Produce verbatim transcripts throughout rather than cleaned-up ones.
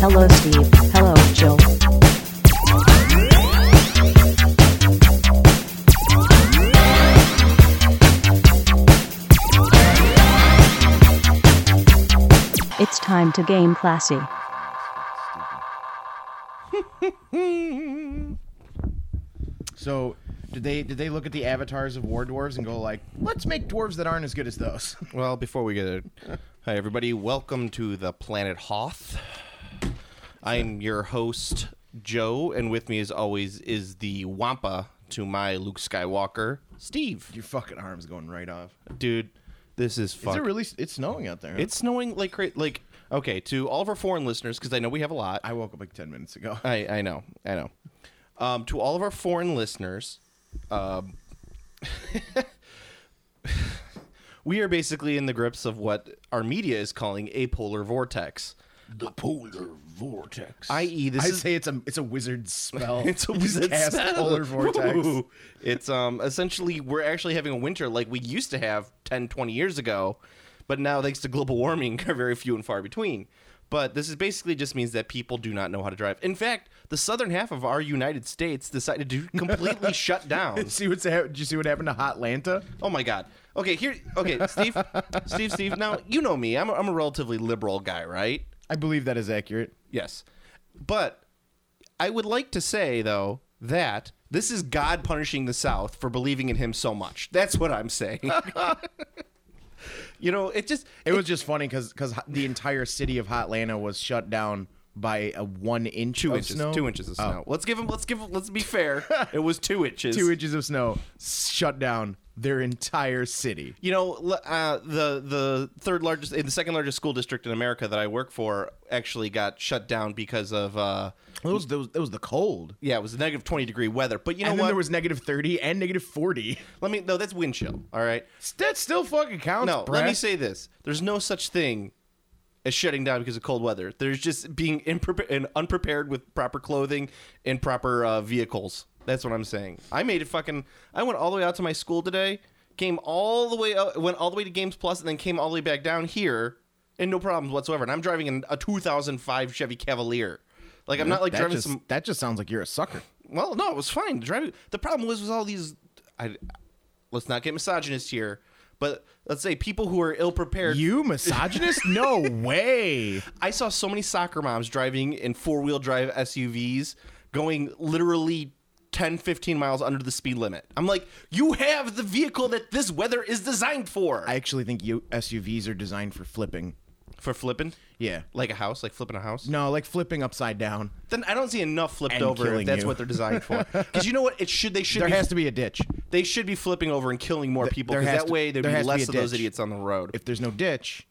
Hello, Steve. Hello, Jill. It's time to game classy. So, did they did they look at the avatars of war dwarves and go like, let's make dwarves that aren't as good as those? Well, before we get it, hi everybody, welcome to the planet Hoth. I'm your host, Joe, and with me as always is the Wampa to my Luke Skywalker, Steve. Your fucking arm's going right off. Dude, this is fuck. Is it really? It's snowing out there. Huh? It's snowing like cra- like okay, to all of our foreign listeners, because I know we have a lot. I woke up like ten minutes ago. I, I know, I know. Um, to all of our foreign listeners, um, we are basically in the grips of what our media is calling a polar vortex. The polar vortex. that is, this I'd is say it's a it's a wizard spell. it's a You just wizard cast spell. polar vortex. Ooh. It's um essentially we're actually having a winter like we used to have ten, twenty years ago, but now thanks to global warming are very few and far between. But this is basically just means that people do not know how to drive. In fact, the southern half of our United States decided to completely shut down. See what's hap- Did you see what happened to Hotlanta? Oh my God. Okay, here. Okay, Steve, Steve, Steve. Now you know me. I'm a, I'm a relatively liberal guy, right? I believe that is accurate. Yes, but I would like to say though that this is God punishing the South for believing in Him so much. That's what I'm saying. You know, it just It was just funny because because the entire city of Hotlanta was shut down by a one inch two of inches, snow. two inches of Oh. snow. Let's give him. Let's give. him- Let's be fair. It was two inches. Two inches of snow shut down their entire city. You know, l- uh, the the third largest, the second largest school district in America that I work for actually got shut down because of. Uh, It was, it was it was the cold. yeah, it was negative twenty degree weather. But you know And then what? there was negative thirty and negative forty. Let me. No, that's wind chill. All right. That still fucking counts, No, Brett. let me say this. There's no such thing as shutting down because of cold weather. There's just being impre- and unprepared with proper clothing and proper uh, vehicles. That's what I'm saying. I made it fucking... I went all the way out to my school today, came all the way out, went all the way to Games Plus, and then came all the way back down here, and no problems whatsoever. And I'm driving in a two thousand five Chevy Cavalier. Like, I'm not like that driving just, some... That just sounds like you're a sucker. Well, no, it was fine. Driving. The problem was was all these. I, let's not get misogynist here, but let's say people who are ill prepared. You misogynist? No way. I saw so many soccer moms driving in four wheel drive S U Vs, going literally ten, fifteen miles under the speed limit. I'm like, you have the vehicle that this weather is designed for. I actually think you S U Vs are designed for flipping. for flipping, Yeah. like a house, like flipping a house. No, like flipping upside down. Then I don't see enough flipped And over if killing that's you. what they're designed for. Because you know what? It should. They should. There be, has to be a ditch. They should be flipping over and killing more people there because has that to- way there'd there be has to be less a of those ditch. idiots on the road. If there's no ditch,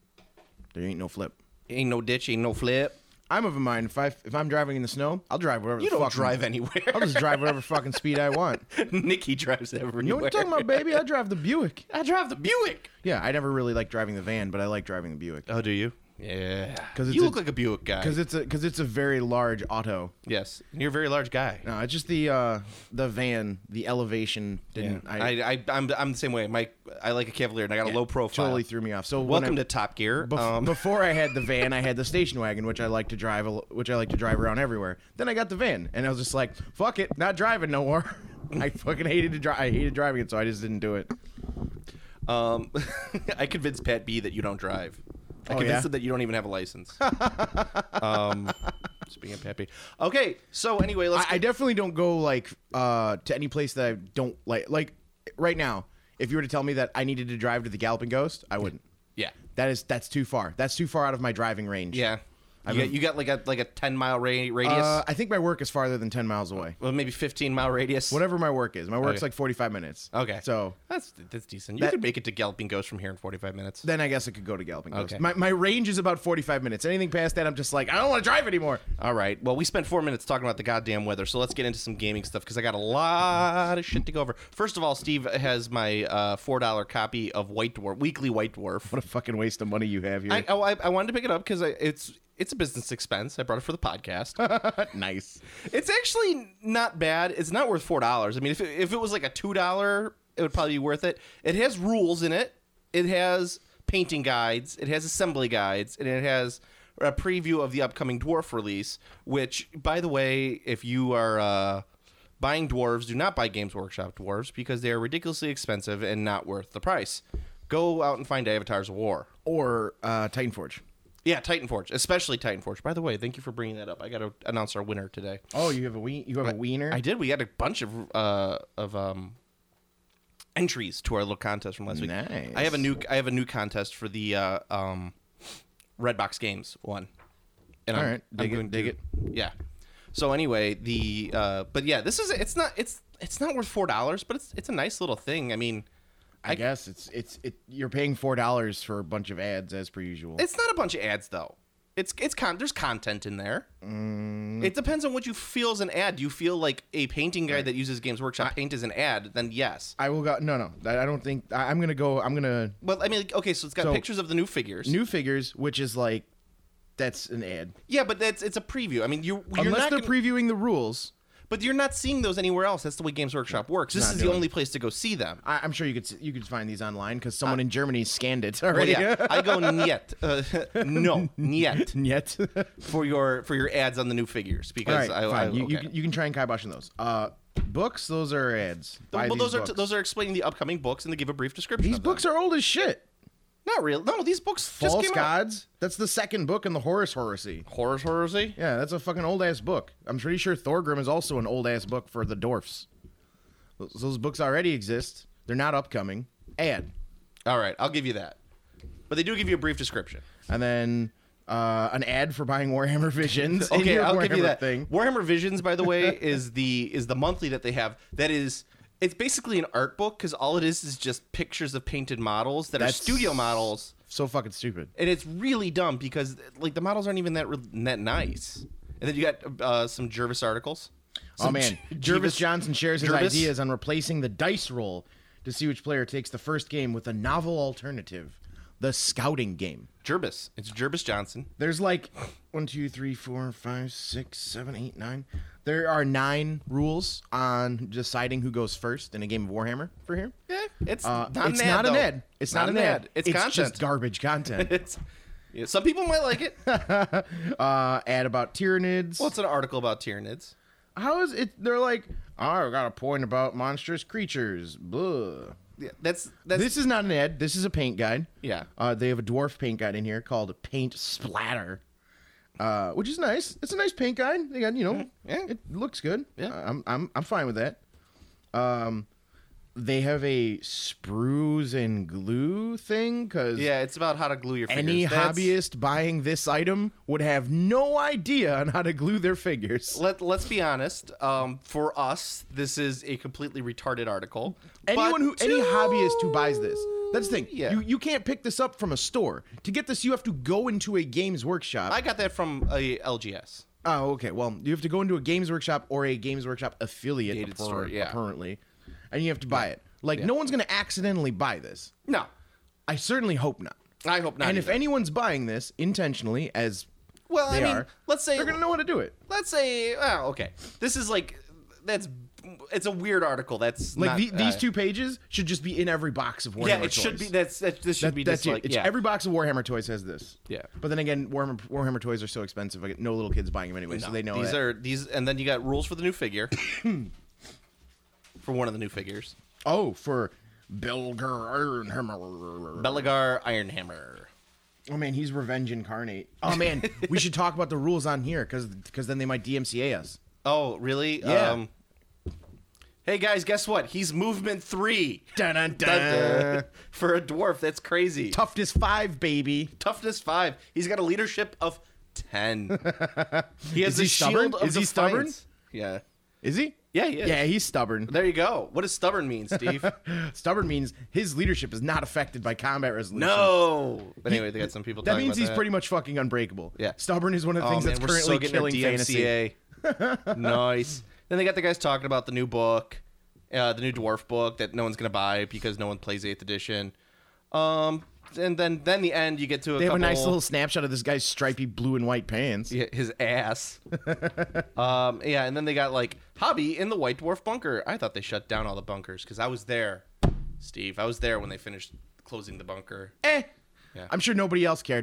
there ain't no flip. Ain't no ditch, ain't no flip. I'm of a mind if I if I'm driving in the snow, I'll drive wherever You the don't fuck drive anywhere. I'll just drive whatever fucking speed I want. Nikki drives everywhere. You know what I'm talking about, baby? I drive the Buick. I drive the Buick. Yeah, I never really liked driving the van, but I like driving the Buick. Oh, do you? Yeah. 'Cause it's you a- look like a Buick guy. Because it's a because it's a very large auto. Yes, you're a very large guy. No, it's just the uh, the van, the elevation didn't. I, I, I'm, I'm the same way. My, I like a Cavalier, and I got a low profile. totally threw me off. So when Welcome I- to Top Gear. Bef- um, before I had the van, I had the station wagon, which I like to drive, a l- which I like to drive around everywhere. Then I got the van, and I was just like, "Fuck it, not driving no more." I fucking hated to drive. I hated driving it, so I just didn't do it. um, I convinced Pat B that you don't drive. I Oh, convinced yeah? him that you don't even have a license. um, speaking of Pat B. Okay, so anyway, let's. I, I definitely don't go like uh, to any place that I don't like. Like right now, if you were to tell me that I needed to drive to the Galloping Ghost, I wouldn't. yeah, That is that's too far. That's too far out of my driving range. yeah. I've You got, been- you got like a like a ten mile ra- radius. Uh, I think my work is farther than ten miles away. well, maybe fifteen mile radius. Whatever my work is, my work's Okay. like forty-five minutes. Okay. So That's that's decent. You That- could make it to Galloping Ghost from here in forty-five minutes. then I guess I could go to Galloping Ghost. Okay. My my range is about forty-five minutes. Anything past that, I'm just like, I don't want to drive anymore. All right. Well, we spent four minutes talking about the goddamn weather, so let's get into some gaming stuff because I got a lot of shit to go over. First of all, Steve has my uh, four dollar copy of White Dwarf, Weekly White Dwarf. What a fucking waste of money you have here. I, oh, I, I wanted to pick it up because it's it's a business expense. I brought it for the podcast. Nice. It's actually not bad. It's not worth four dollars. I mean, if it, if it was like a two dollar, it would probably be worth it. It has rules in it. It has painting guides. It has assembly guides, and it has a preview of the upcoming dwarf release. Which, by the way, if you are uh, buying dwarves, do not buy Games Workshop dwarves because they are ridiculously expensive and not worth the price. Go out and find Avatars of War or uh, Titanforge. Yeah, Titanforge, especially Titanforge. By the way, thank you for bringing that up. I got to announce our winner today. Oh, you have a we- you have a wiener. I did. We had a bunch of uh, of um, entries to our little contest from last week. Nice. I have a new I have a new contest for the uh, um, Redbox Games one. And All I'm, right, dig I'm it, going dig to, it. Yeah. So anyway, the uh, but yeah, this is it's not it's it's not worth four dollars, but it's it's a nice little thing. I mean, I, I guess it's it's it. You're paying four dollars for a bunch of ads as per usual. it's not a bunch of ads though. It's it's con there's content in there. Mm. It depends on what you feel as an ad. Do you feel like a painting guy right. that uses Games Workshop I, paint as an ad? Then yes. I will go. No, no. I don't think. I, I'm gonna go. I'm gonna. Well, I mean, okay, so it's got so, pictures of the new figures. New figures, which is like, that's an ad. Yeah, but that's it's a preview. I mean, you you're unless not they're gonna, previewing the rules. But you're not seeing those anywhere else. That's the way Games Workshop works. This Not is doing the only place to go see them. I, I'm sure you could you could find these online because someone Uh, in Germany scanned it Well, already. yeah, I go niet. Uh, no, niet Yet. for your for your ads on the new figures because All right, I, fine. I you, okay. you, can- you can try and kibosh on those. Uh, books, those are ads. Buy well, these those are books. those are explaining the upcoming books and they give a brief description. These of books them. are old as shit. Not real. No, these books just False came out. Gods. That's the second book in the Horus Horacy. Horrors, horrorsy. Yeah, that's a fucking old ass book. I'm pretty sure Thorgrim is also an old ass book for the dwarfs. Those, those books already exist. They're not upcoming. Ad. All right, I'll give you that. But they do give you a brief description. And then uh, an ad for buying Warhammer Visions. in Okay, your I'll give you Warhammer that. thing. Warhammer Visions, by the way, is the is the monthly that they have. That is, it's basically an art book because all it is is just pictures of painted models that That's are studio models, So fucking stupid. and it's really dumb because like the models aren't even that re- that nice. And then you got uh, some Jervis articles. Oh Some man, J- Jervis Johnson shares his Jervis? ideas on replacing the dice roll to see which player takes the first game with a novel alternative, the scouting game. Jervis. It's Jervis Johnson. There's like one, two, three, four, five, six, seven, eight, nine. There are nine rules on deciding who goes first in a game of Warhammer for here. Yeah, it's Uh, not it's an ad, not an though. ad. It's not, an ad. It's, It's content. just garbage content. It's yeah, some people might like it. uh, ad about Tyranids. Well, it's an article about Tyranids. How is it? They're like, oh, I got a point about monstrous creatures. Blah. Yeah, that's that's This is not an ad. This is a paint guide. yeah. Uh, they have a dwarf paint guide in here called Paint Splatter, uh, which is nice. It's a nice paint guide. They got, you know, Yeah. it looks good. Yeah. I'm I'm I'm fine with that. Um, they have a sprues and glue thing because Yeah, it's about how to glue your figures. any That's- hobbyist buying this item would have no idea on how to glue their figures. Let Let's be honest. Um, for us, this is a completely retarded article. Anyone who But any to- hobbyist who buys this, that's the thing. Yeah. You you can't pick this up from a store. To get this, you have to go into a Games Workshop. I got that from a L G S. Oh, okay. Well, you have to go into a Games Workshop or a Games Workshop affiliate Gated appar- store, yeah. apparently, and you have to buy it. Like, no one's going to accidentally buy this. No, I certainly hope not. I hope not. and if either. anyone's buying this intentionally, as well, they I mean, are, let's say they're going to know how to do it. let's say, well, okay, this is like that's it's a weird article. That's Like not, the, these uh, two pages should just be in every box of Warhammer Yeah, it toys. should be. That's that, this should That- be that's just it. like It's- yeah. Every box of Warhammer toys has this. Yeah. But then again, Warhammer, Warhammer toys are so expensive. I get no little kids buying them anyway, so they know these that. are these, and then you got rules for the new figure. For one of the new figures, Oh, for Belgar Ironhammer. Belagar Ironhammer. Oh man, he's revenge incarnate. Oh man, we should talk about the rules on here because then they might D M C A us. Oh, really? Yeah. Um, hey guys, guess what? He's movement three. Dun, dun, Dun, dun. dun. For a dwarf, that's crazy. Toughness five, baby. Toughness five. He's got a leadership of ten. He has Is a he stubborn? shield of Is he stubborn? defiance. Yeah. Is he? Yeah, he is. Yeah, he's stubborn. There you go. What does stubborn mean, Steve? Stubborn means his leadership is not affected by combat resolution. No. But anyway, they got some people That talking means about he's that. pretty much fucking unbreakable. Yeah. Stubborn is one of the Oh, things man, that's we're currently so getting killing a fantasy. D M C A. Nice. Then they got the guys talking about the new book, uh, the new dwarf book that no one's gonna buy because no one plays eighth edition. Um, and then then the end you get to a They have couple, a nice little snapshot of this guy's stripy blue and white pants. Yeah, his ass. um, yeah, and then they got like hobby in the White Dwarf bunker. I thought they shut down all the bunkers because I was there, Steve. I was there when they finished closing the bunker. Eh. Yeah. I'm sure nobody else cared.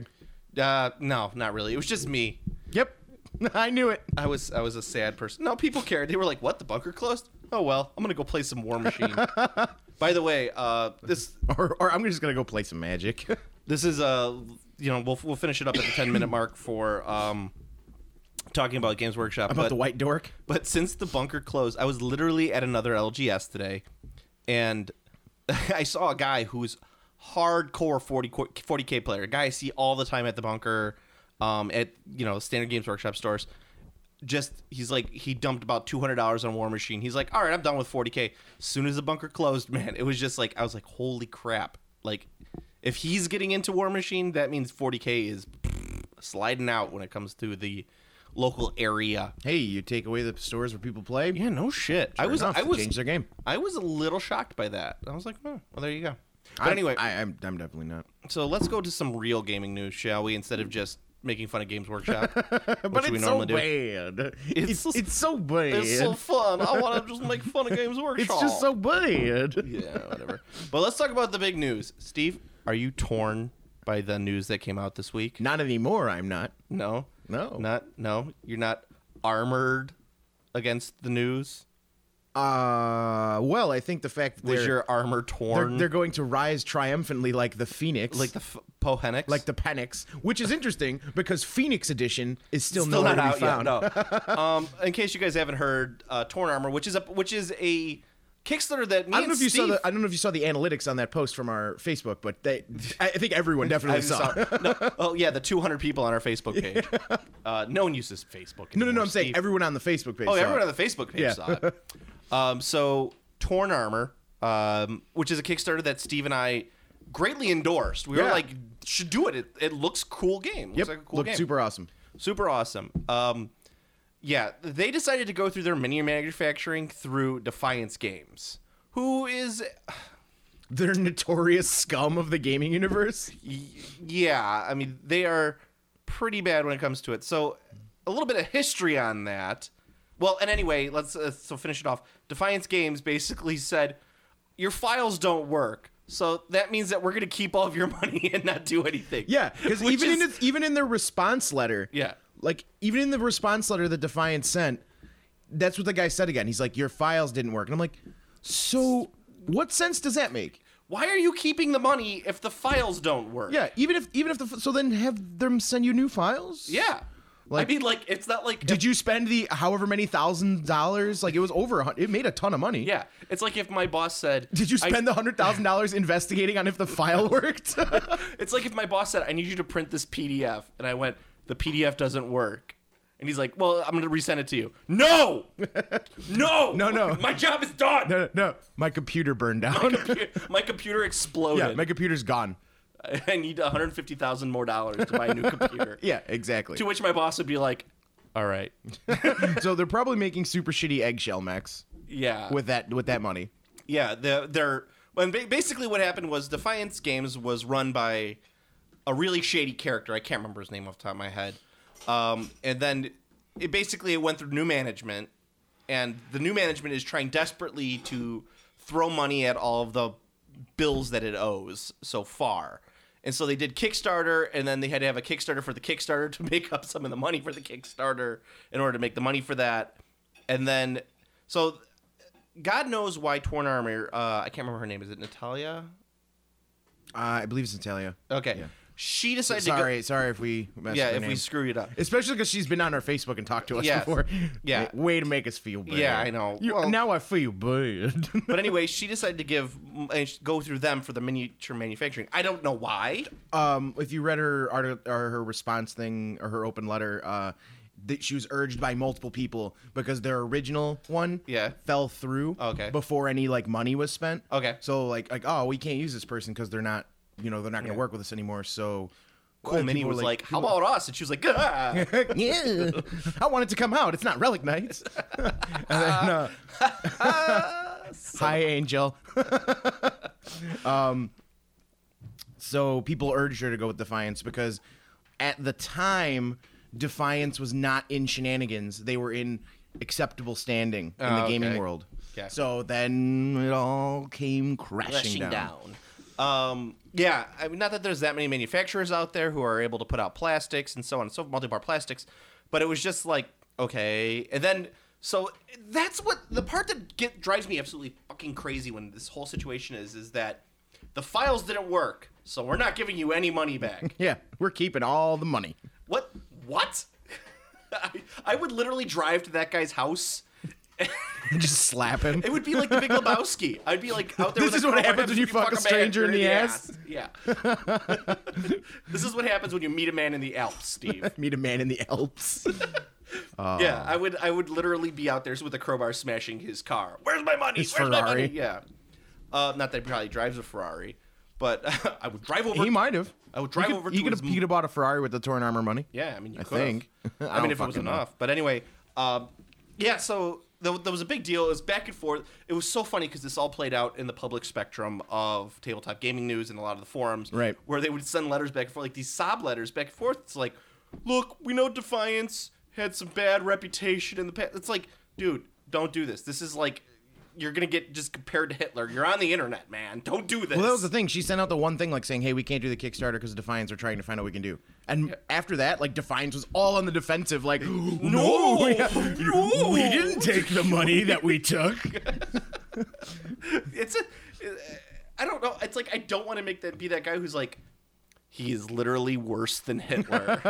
Uh, no, not really. It was just me. Yep. I knew it. I was I was a sad person. No, people cared. They were like, "What? The bunker closed? Oh well, I'm gonna go play some War Machine." By the way, uh, this Or, or I'm just gonna go play some Magic. this is uh, you know, we'll we'll finish it up at the ten minute mark for um, talking about Games Workshop. About but, the white dork. But since the bunker closed, I was literally at another L G S today, and I saw a guy who's hardcore forty K player, a guy I see all the time at the bunker, um, at you know standard Games Workshop stores. Just he's like he dumped about two hundred dollars on War Machine. He's like, all right, I'm done with forty K. As soon as the bunker closed, man, it was just like I was like, holy crap! Like, if he's getting into War Machine, that means forty K is sliding out when it comes to the local area. Hey, you take away the stores where people play. Yeah, no shit. I Sure was enough, I was change their game. I was a little shocked by that. I was like, oh, well, there you go. But I, anyway, I, I'm I'm definitely not. so let's go to some real gaming news, shall we? Instead of just making fun of Games Workshop, which But we it's normally so do. bad. It's- It's, it's so bad. It's so fun. I want to just make fun of Games Workshop. It's just so bad. yeah, whatever. But let's talk about the big news. Steve, are you torn by the news that came out this week? Not anymore. I'm not. No, No. not no. You're not armored against the news. Uh, well, I think the fact that Was they're, your armor they're torn? they're going to rise triumphantly like the Phoenix, like the f- Pohenix? like the Penix, which is interesting because Phoenix Edition is still, Still nowhere not to be out found. yet. No. um, in case you guys haven't heard, uh, Torn Armor, which is a which is a Kickstarter that me I don't and know if you Steve, saw the I don't know if you saw the analytics on that post from our Facebook, but they I think everyone definitely I saw. saw- no, oh yeah, the two hundred people on our Facebook page. Uh, no one uses Facebook. No, no, no. anymore, I'm saying Steve. everyone on the Facebook page. Oh, saw everyone it. on the Facebook page Yeah. saw it. Um, so Torn Armor, um, which is a Kickstarter that Steve and I greatly endorsed. We were Yeah. like, should do it. It, it looks cool game. Looks Yep, like a cool looked game. super awesome. Super awesome. Um, yeah, they decided to go through their mini manufacturing through Defiance Games, who is, They're notorious scum of the gaming universe. y- yeah, I mean, they are pretty bad when it comes to it. So, a little bit of history on that. Well, and anyway, let's uh, so finish it off. Defiance Games basically said, your files don't work. So that means that we're going to keep all of your money and not do anything. Yeah, because Which even is- in its, even in their response letter, Yeah. like even in the response letter that Defiance sent, that's what the guy said again. He's like, your files didn't work, and I'm like, so what sense does that make? Why are you keeping the money if the files don't work? Yeah, even if even if the so then have them send you new files. Yeah. Like- I mean, like, it's not like... Did you spend the however many thousand dollars? Like it was over. a hun- It made a ton of money. Yeah. It's like if my boss said... Did you I- spend the hundred thousand dollars investigating on if the file worked? It's like if my boss said, I need you to print this P D F. And I went, the P D F doesn't work. And he's like, well, I'm going to resend it to you. No! No! No, no. My job is done! no, no, my computer burned down. My computer exploded. yeah, my computer's gone. I need one hundred fifty thousand dollars more dollars to buy a new computer. Yeah, exactly. To which my boss would be like, all right. So they're probably making super shitty eggshell mechs Yeah. with that with that money. Yeah, they're, they're when ba- basically what happened was Defiance Games was run by a really shady character. I can't remember his name off the top of my head. Um, and then it basically it went through new management, and the new management is trying desperately to throw money at all of the bills that it owes so far. And so they did Kickstarter, and then they had to have a Kickstarter for the Kickstarter to make up some of the money for the Kickstarter in order to make the money for that. And then, so God knows why Torn Armor, uh, I can't remember her name. Is it Natalia? Uh, I believe it's Natalia. Okay. Yeah. She decided Sorry, to sorry if we go. messed Yeah, with her if we name. screw it up. Especially because she's been on our Facebook and talked to us Yes. before. Yeah. Way to make us feel bad. Yeah, I know. You- Well- now I feel bad. But anyway, she decided to give uh, go through them for the miniature manufacturing. I don't know why. um, if you read her art or her response thing or her open letter, uh, that she was urged by multiple people because their original one Yeah. fell through Okay. before any like money was spent. Okay. So like like oh we can't use this person because they're not you know they're not going to Yeah. work with us anymore. So Cool and Minnie people was were like, "How people- about us?" And she was like, "Ah." yeah, I want it to come out. It's not Relic Nights. and then, uh, hi, Angel. um, so people urged her to go with Defiance because at the time, Defiance was not in shenanigans. They were in acceptable standing in the Oh, gaming okay. world. Okay. So then it all came crashing, Crashing down. down. Um, Yeah, I mean, not that there's that many manufacturers out there who are able to put out plastics and so on and so multi-bar plastics, but it was just like, okay. And then, so that's what the part that get drives me absolutely fucking crazy when this whole situation is, is that the files didn't work, so we're not giving you any money back. Yeah, we're keeping all the money. What? What? I, I would literally drive to that guy's house. Just slap him. It would be like the Big Lebowski. I'd be like out there. This with is a what crowbar happens when you fuck a man stranger in the ass. Yeah. This is what happens when you meet a man in the Alps, Steve. Meet a man in the Alps. Yeah, I would. I would literally be out there with a crowbar smashing his car. Where's my money? His Where's my Ferrari. money? Yeah. Uh, not that he probably drives a Ferrari, but I would drive over. He might have. I would drive he over could, he to could his have. He could have bought a Ferrari with the torn armor money. Yeah, I mean, you I could think. I, I mean, don't if it was fucking know. enough. But anyway, um, yeah. So there, there was a big deal. It was back and forth. It was so funny because this all played out in the public spectrum of tabletop gaming news and a lot of the forums, Right. Where they would send letters back and forth, like these sob letters back and forth. It's like, look, we know Defiance had some bad reputation in the past. It's like, dude, don't do this. This is like, you're gonna get just compared to Hitler. You're on the internet, man. Don't do this. Well, that was the thing. She sent out the one thing, like saying, "Hey, we can't do the Kickstarter because Defiance are trying to find out what we can do." And after that, like Defiance was all on the defensive, like, "No, we, no. we didn't take the money that we took." It's a, I don't know. It's like I don't want to make that be that guy who's like, he is literally worse than Hitler.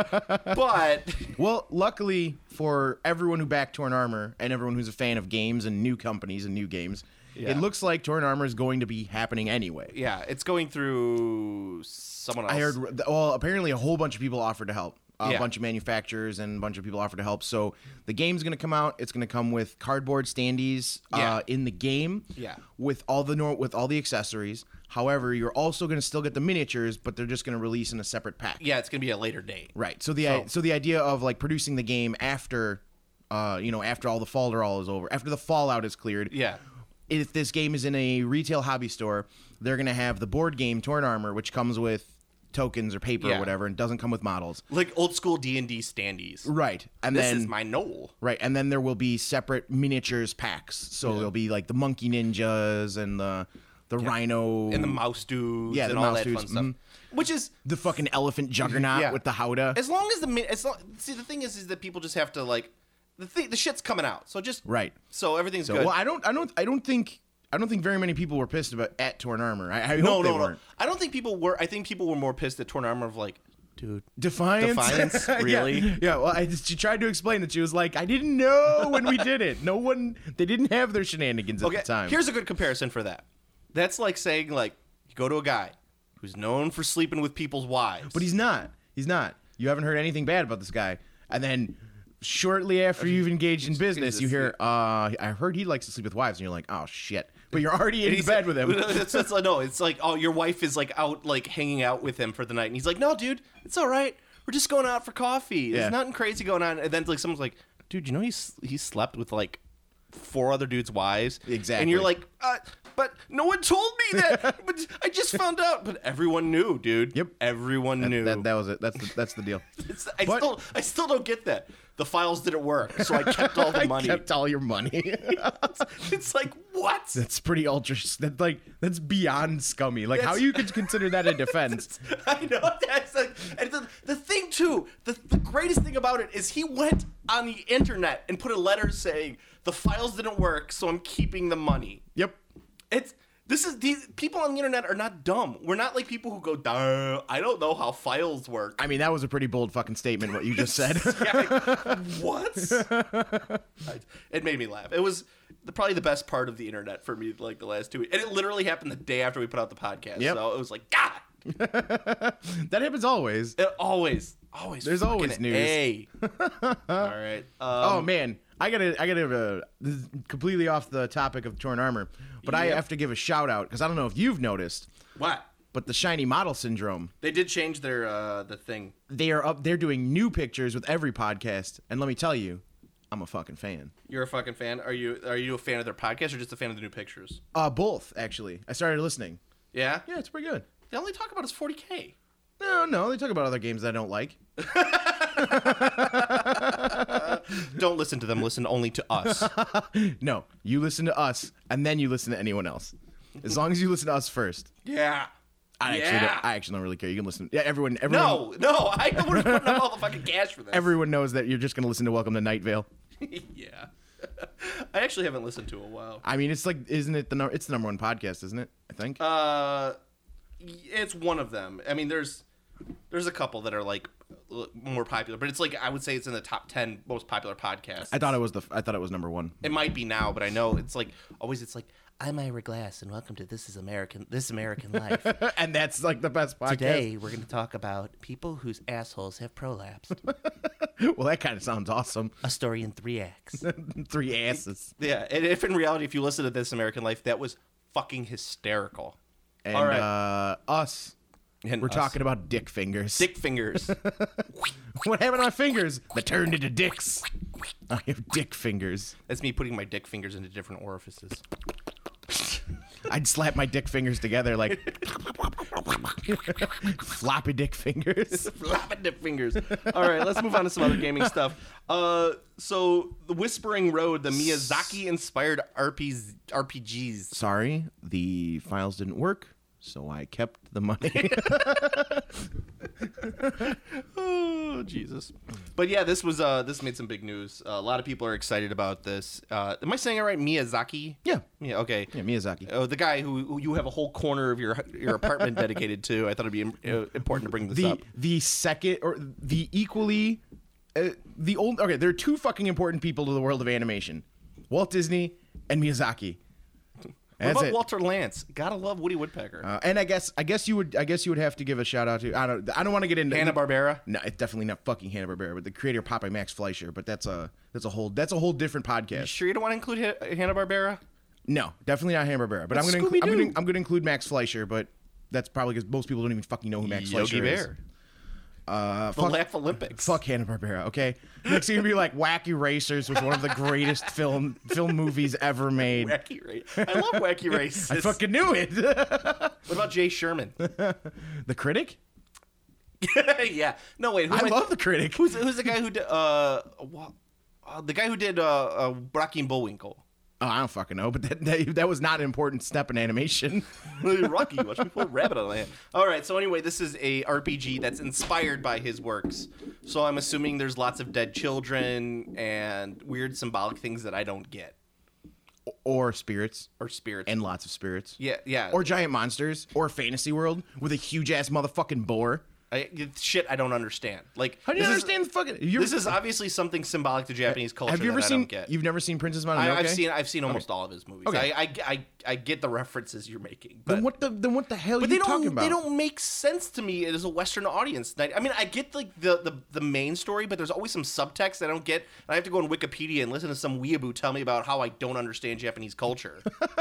But Well, luckily for everyone who backed Torn Armor and everyone who's a fan of games and new companies and new games, Yeah. it looks like Torn Armor is going to be happening anyway. yeah, it's going through someone else. I heard, well, apparently a whole bunch of people offered to help. A Yeah. bunch of manufacturers and a bunch of people offered to help. So the game's going to come out. It's going to come with cardboard standees Yeah. uh, in the game. Yeah. With all the nor- with all the accessories. However, you're also going to still get the miniatures, but they're just going to release in a separate pack. Yeah, it's gonna be a later date. Right. So the So- so the idea of like producing the game after, uh, you know, after all the falderall is over, after the fallout is cleared. Yeah. If this game is in a retail hobby store, they're going to have the board game Torn Armor, which comes with tokens or paper Yeah. or whatever, and doesn't come with models. Like old school D and D standees. Right. And This then is my Knoll. right, and then there will be separate miniatures packs. So there'll be like the monkey ninjas and the the rhino And the mouse dudes Yeah, the and all mouse that dudes, fun stuff. mhm. Which is the fucking elephant juggernaut Yeah. with the howdah. as long as the min- as long, see the thing is is that people just have to like the thing the shit's coming out. So just Right. So everything's So good. well, I don't I don't I don't think I don't think very many people were pissed about at Torn Armor. I, I no, hope they no, no. weren't. I don't think people were. I think people were more pissed at Torn Armor of like, dude, Defiance? Defiance? Yeah. Really? Yeah, well, I, she tried to explain that she was like, I didn't know when we did it. No one, they didn't have their shenanigans at okay. the time. Here's a good comparison for that. That's like saying like you go to a guy who's known for sleeping with people's wives, But he's not. He's not. You haven't heard anything bad about this guy. And then shortly after you've engaged in business, you hear, uh, I heard he likes to sleep with wives. And you're like, oh, shit. But you're already in he's bed like- with him. It's, it's like, no, it's like, oh, your wife is like out, like hanging out with him for the night, and he's like, no, dude, it's all right. We're just going out for coffee. There's Yeah. nothing crazy going on. And then like someone's like, dude, you know he's he slept with like four other dudes' wives. Exactly. And you're like, uh, but no one told me that. But I just found out. But everyone knew, dude. Yep. Everyone knew. That, that was it. That's the, that's the deal. It's, I But- still I still don't get that. The files didn't work, so I kept all the I money. kept all your money. It's like what? That's pretty ultra. That's like that's beyond scummy. Like how That's- you could consider that a defense. I know that's like, and the, the thing too. The, the greatest thing about it is he went on the internet and put a letter saying the files didn't work, so I'm keeping the money. Yep. It's this is these people on the internet are not dumb. We're not like people who go, Duh, I don't know how files work. I mean, that was a pretty bold fucking statement. What you just said. Yeah, like, what? I- it made me laugh. It was the, probably the best part of the internet for me, like the last two weeks. And it literally happened the day after we put out the podcast. Yep. So it was like, God, That happens always. it always, always. There's fucking always news. A. All right. Um, Oh man, I gotta, I gotta. Uh, this is completely off the topic of Torn Armor, but I Yep. have to give a shout out because I don't know if you've noticed, what? but the shiny model syndrome. They did change their uh, the thing. They are up. They're doing new pictures with every podcast, and let me tell you, I'm a fucking fan. You're a fucking fan. Are you? Are you a fan of their podcast or just a fan of the new pictures? Uh, both actually. I started listening. Yeah. Yeah, it's pretty good. They only talk about is forty K. No, no, they talk about other games that I don't like. Don't listen to them. Listen only to us. No, you listen to us, and then you listen to anyone else. As long as you listen to us first. Yeah. I Yeah. actually, don't, I actually don't really care. You can listen. Yeah, everyone, everyone, No, no, I know we're putting up all the fucking cash for this. everyone knows that you're just gonna listen to Welcome to Night Vale. yeah. I actually haven't listened to it in a while. I mean, it's like, isn't it the number? It's the number one podcast, isn't it? I think. Uh, it's one of them. I mean, there's there's a couple that are like more popular, but it's like I would say it's in the top ten most popular podcasts. I thought it was the. I thought it was number one. It might be now, but I know it's like always. It's like I'm Ira Glass, and welcome to This Is American. This American Life. And that's like the best podcast. Today we're going to talk about people whose assholes have prolapsed. Well, that kind of sounds awesome. A story in three acts. Three asses. Yeah, and if in reality, if you listen to This American Life, that was fucking hysterical. And All right. uh, us. And We're us. talking about dick fingers. Dick fingers. What happened to my fingers? They turned into dicks. I have dick fingers. That's me putting my dick fingers into different orifices. I'd slap my dick fingers together like floppy dick fingers. Flopping dick fingers. All right, let's move on to some other gaming stuff. Uh, so the Whispering Road, the Miyazaki-inspired R P Gs, R P Gs. Sorry, the files didn't work, so I kept the money. Oh Jesus! But yeah, this was uh, this made some big news. Uh, a lot of people are excited about this. Uh, am I saying it right? Miyazaki? Yeah. Yeah. Okay. Yeah, Miyazaki. Oh, the guy who, who you have a whole corner of your your apartment dedicated to. I thought it'd be uh, important to bring this The up. the second or the equally uh, the old okay, there are two fucking important people to the world of animation. Walt Disney and Miyazaki. What That's about it. Walter Lance? Gotta love Woody Woodpecker. Uh, and I guess I guess you would I guess you would have to give a shout out to I don't I don't want to get into Hanna-Barbera? No, it's definitely not fucking Hanna Barbera, but the creator of Popeye Max Fleischer. But that's a that's a whole that's a whole different podcast. Sure, you don't want to include Ha- Hanna-Barbera? No, definitely not Hanna Barbera. But I'm That's gonna, inclu- I'm Scooby-Doo. gonna I'm gonna include Max Fleischer, but that's probably because most people don't even fucking know who Max Yogi Fleischer is. Bear. Uh, The fuck, Laugh Olympics. fuck Hanna Barbera. Okay, next thing gonna be like Wacky Racers was one of the greatest film film movies ever made. Wacky Race. I love Wacky Race. I fucking knew it. What about Jay Sherman? The Critic. yeah. No, wait. Who I am love The Critic. Who's, who's the guy who did, uh, wha- uh, the guy who did, uh, uh, Rocky and Bullwinkle? Oh, I don't fucking know, but that, that that was not an important step in animation. Rocky, watch me pull a rabbit on the hand. All right, so anyway, this is a R P G that's inspired by his works. So I'm assuming there's lots of dead children and weird symbolic things that I don't get. Or spirits, Or spirits. and lots of spirits. yeah, yeah. Or giant monsters, or fantasy world with a huge ass motherfucking boar. I, shit I don't understand. Like, How do you this is- understand the fucking? You This is obviously something symbolic to Japanese culture. Have you ever that I seen? don't get. You've never seen Princess Mononoke? I, I've seen. I've seen almost all of his movies. Okay. I, I, I, I get the references you're making, but Then what the? Then what the hell are but you they talking don't. about? They don't make sense to me as a Western audience. I, I mean, I get like the, the the main story, but there's always some subtext I don't get. And I have to go on Wikipedia and listen to some weeaboo tell me about how I don't understand Japanese culture.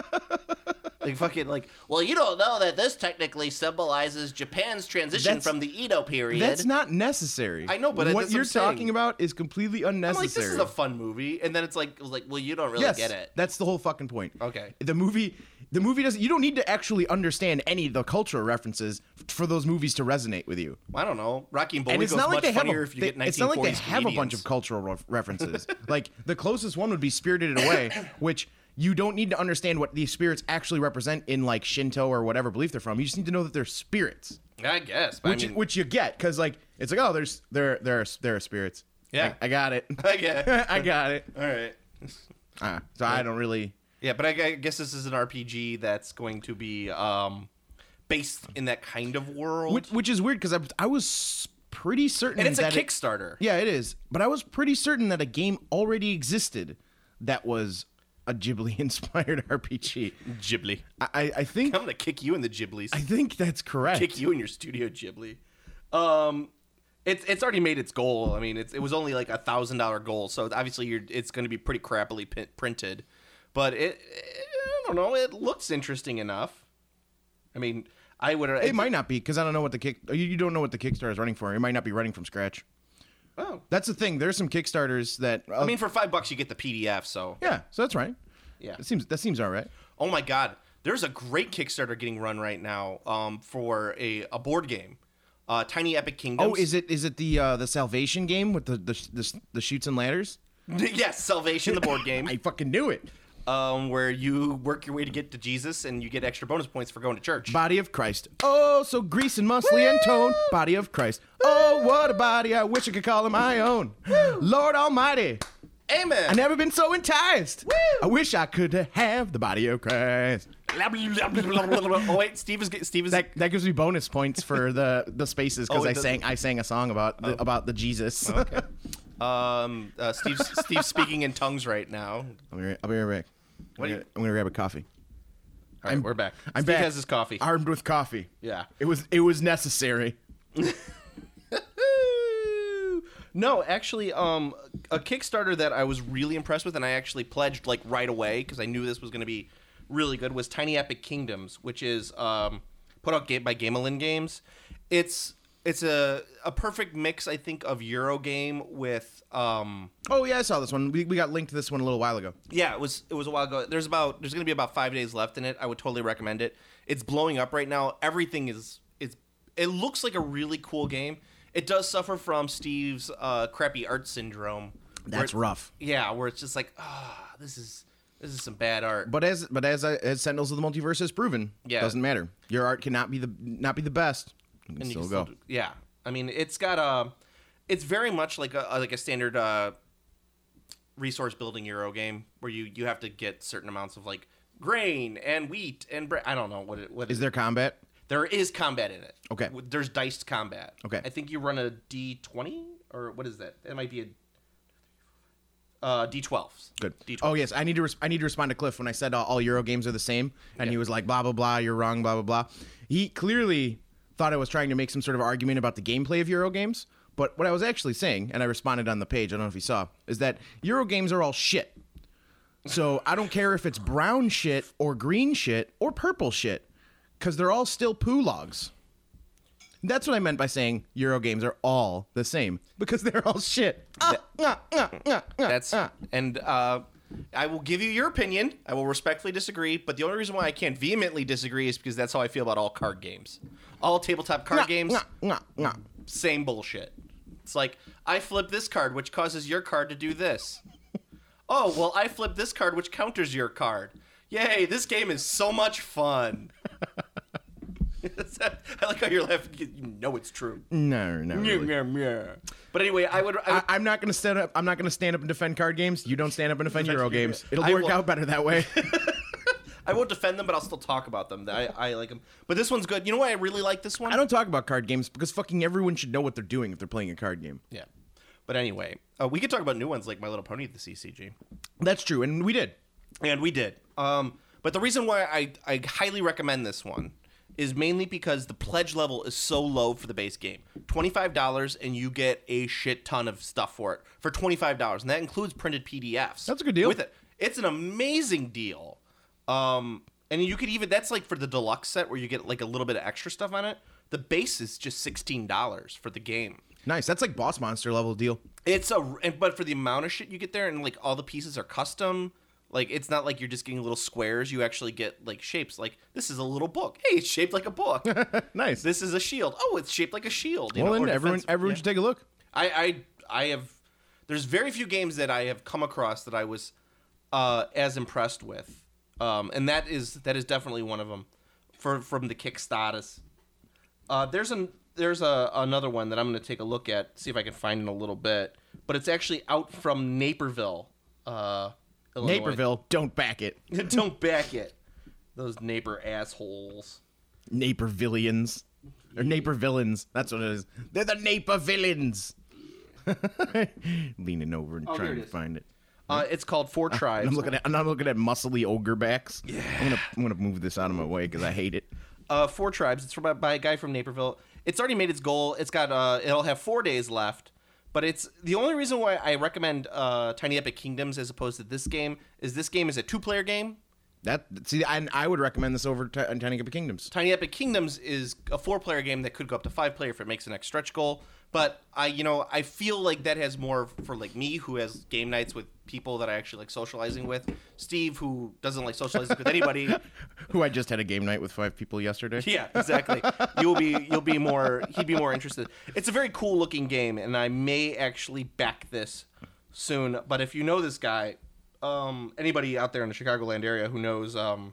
Like fucking like, well, you don't know that this technically symbolizes Japan's transition That's- from the Edo period. That's not necessary. I know, but what that's what you're I'm saying. talking about is completely I'm unnecessary. like, this is a fun movie, and then it's like, it was like, well, you don't really yes, get it. that's the whole fucking point. Okay. The movie, the movie doesn't. You don't need to actually understand any of the cultural references for those movies to resonate with you. I don't know. Rocky and And Bullwinkle it's is not like much they have funnier a. if you they- get it's not like they nineteen forties have a bunch of comedians. cultural ref- references. Like the closest one would be Spirited Away, which. You don't need to understand what these spirits actually represent in like Shinto or whatever belief they're from. You just need to know that they're spirits, I guess. But which I mean, which you get because like it's like oh there's there there are there are spirits. Yeah. I, I got it. I get it. I got it. All right. Ah, so I don't really. Yeah, but I, I guess this is an R P G that's going to be um, based in that kind of world. Which, which is weird because I, I was pretty certain and it's a that it- Kickstarter. yeah, it is. But I was pretty certain that a game already existed that was a Ghibli-inspired R P G. Ghibli. I, I- I think I'm gonna kick you in the Ghiblies. I think that's correct. kick you in your studio Ghibli. Um, it's it's already made its goal. I mean, it's it was only like a thousand dollar goal, so obviously you're it's going to be pretty crappily p- printed. But it, it, I don't know, it looks interesting enough. I mean, I would. It might not be because I don't know what the kick. You, you don't know what the Kickstarter is running for. It might not be running from scratch. Oh, That's the thing. There's some Kickstarters that. Uh, I mean, for five bucks you get the P D F. So yeah, so that's right. yeah. It seems that seems all right. Oh my God, there's a great Kickstarter getting run right now um, for a, a board game, uh, Tiny Epic Kingdoms. Oh, is it is it the uh, the Salvation game with the the, the the shoots and ladders? Yes, Salvation, the board game. I fucking knew it. um, where you work your way to get to Jesus, and you get extra bonus points for going to church. Body of Christ. Oh, so grease and muscly and tone. Body of Christ. Oh, what a body. I wish I could call him my own. Lord Almighty. Amen. I've never been so enticed. I wish I could have the body of Christ. Oh wait, Steve is Steve is That, that gives me bonus points for the, the spaces because Oh, it I does- sang I sang a song about the, about the Jesus. okay. Um, uh, Steve's Steve's speaking in tongues right now. I'll be right, I'll be right back. What do I'm you- gonna, I'm gonna grab a coffee. All right, we're back. I'm Steve back. has his coffee. Armed with coffee. Yeah. It was it was necessary. No, actually, um, a Kickstarter that I was really impressed with, and I actually pledged like right away because I knew this was going to be really good, was Tiny Epic Kingdoms, which is um, put out ga- by Gamelin Games. It's it's a a perfect mix, I think, of Eurogame with um, Oh yeah, I saw this one. We, we got linked to this one a little while ago. yeah, it was it was a while ago. There's about there's going to be about five days left in it. I would totally recommend it. It's blowing up right now. Everything is is it looks like a really cool game. It does suffer from Steve's uh, crappy art syndrome. where That's it- rough. Yeah, where it's just like, ah, this is this is some bad art. But as but as I, as Sentinels of the Multiverse has proven, Yeah. doesn't matter. Your art cannot be the not be the best. You can And you still can go. still do- yeah, I mean, it's got a, it's very much like a like a standard uh, resource building Euro game where you you have to get certain amounts of like grain and wheat and bre- I don't know what it what Is it- there combat? There is combat in it. Okay. There's diced combat. Okay. I think you run a D twenty or what is that? It might be a uh, D twelve. Good. D twelve. Oh yes, I need to res- I need to respond to Cliff when I said uh, all Euro games are the same, and he was like blah blah blah. You're wrong. Blah blah blah. He clearly thought I was trying to make some sort of argument about the gameplay of Euro games. But what I was actually saying, and I responded on the page, I don't know if you saw, is that Euro games are all shit. So I don't care if it's brown shit or green shit or purple shit, because they're all still poo logs. That's what I meant by saying Euro games are all the same, because they're all shit. Ah, ah, ah, ah, ah, That's ah. and uh, I will give you your opinion. I will respectfully disagree, but the only reason why I can't vehemently disagree is because that's how I feel about all card games. All tabletop card Nah, games, nah, nah, nah. same bullshit. It's like I flip this card, which causes your card to do this. Oh well, I flip this card, which counters your card. Yay! This game is so much fun. I like how you're laughing. You know it's true. No, no, really. But anyway, I would. I I, would I'm not gonna stand up. I'm not gonna stand up and defend card games. You don't stand up and defend Euro games. It'll I work will- out better that way. I won't defend them, but I'll still talk about them. I, I like them. But this one's good. You know why I really like this one? I don't talk about card games because fucking everyone should know what they're doing if they're playing a card game. Yeah. But anyway, uh, we could talk about new ones like My Little Pony at the C C G. That's true, and we did. And we did. Um, but the reason why I, I highly recommend this one is mainly because the pledge level is so low for the base game. twenty-five dollars and you get a shit ton of stuff for it for twenty-five dollars. And that includes printed P D Fs. That's a good deal. With it. It's an amazing deal. Um, and you could even, that's like for the deluxe set where you get like a little bit of extra stuff on it. The base is just sixteen dollars for the game. Nice. That's like boss monster level deal. It's a, and, but for the amount of shit you get there, and like all the pieces are custom. Like it's not like you're just getting little squares. You actually get like shapes. Like this is a little book. Hey, it's shaped like a book. Nice. This is a shield. Oh, it's shaped like a shield. You well, know, then or everyone, defensive- everyone yeah. should take a look. I, I, I have. There's very few games that I have come across that I was uh, as impressed with, um, and that is that is definitely one of them. For from the Kickstarters, uh, there's an there's a another one that I'm going to take a look at, see if I can find in a little bit. But it's actually out from Naperville, uh, Illinois. Naperville, don't back it. Don't back it. Those Naper assholes. Napervillians. Or Napervillains. That's what it is. They're the Napervillains. Leaning over and Oh, here trying it to is. find it. Uh, it's called Four Tribes. I'm looking at and I'm looking at muscly ogre backs. Yeah. I'm gonna I'm gonna move this out of my way because I hate it. Uh, Four Tribes. It's from, by a guy from Naperville. It's already made its goal. It's got. Uh, it'll have four days left. But it's the only reason why I recommend uh, Tiny Epic Kingdoms as opposed to this game is this game is a two-player game. That see, I, I would recommend this over Ti- Tiny Epic Kingdoms. Tiny Epic Kingdoms is a four-player game that could go up to five-player if it makes the next stretch goal. But I, you know, I feel like that has more for like me, who has game nights with people that I actually like socializing with. Steve, who doesn't like socializing with anybody. Who I just had a game night with five people yesterday. Yeah, exactly. You'll be you'll be more he'd be more interested. It's a very cool looking game, and I may actually back this soon. But if you know this guy, um, anybody out there in the Chicagoland area who knows um,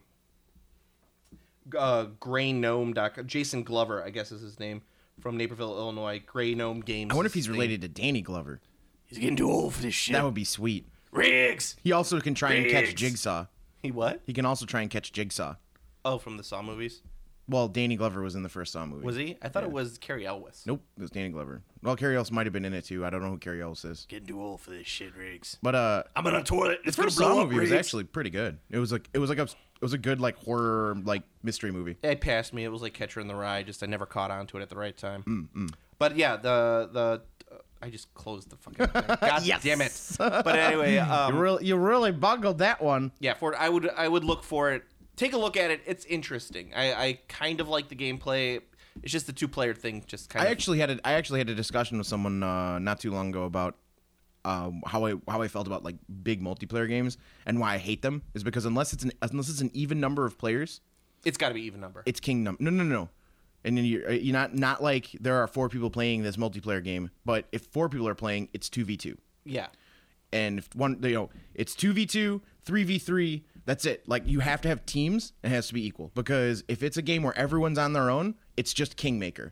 uh, Gray Gnome, Jason Glover, I guess is his name, from Naperville, Illinois. Gray Gnome Games. I wonder is if he's his related to Danny Glover. He's getting too old for this shit. That would be sweet. Riggs. He also can try and catch Riggs. Jigsaw. He what? He can also try and catch Jigsaw. Oh, from the Saw movies. Well, Danny Glover was in the first Saw movie. Was he? I thought it was Carrie Elwes. Nope, it was Danny Glover. Well, Carrie Ellis might have been in it too. I don't know who Carrie Ellis is. Getting too old for this shit, Riggs. But uh, I'm on a toilet. It's the gonna first blow Saw up, movie was Riggs. actually pretty good. It was like it was like a it was a good like horror like mystery movie. It passed me. It was like Catcher in the Rye. Just I never caught on to it at the right time. Mm, But yeah, the the uh, I just closed the fucking thing. God Yes. damn it. But anyway, um, you really you really bungled that one. yeah, for I would I would look for it. Take a look at it. It's interesting. I, I kind of like the gameplay. It's just the two player thing. Just kind I of. actually had a, I actually had a discussion with someone uh, not too long ago about um, how I how I felt about like big multiplayer games and why I hate them is because unless it's an unless it's an even number of players, It's got to be even number. it's kingdom. No, no, no. And then you're, you're not not like there are four people playing this multiplayer game, but if four people are playing, it's two v two. yeah. And if one, you know, it's two v two, three v three. That's it. Like you have to have teams. It has to be equal because if it's a game where everyone's on their own, it's just Kingmaker,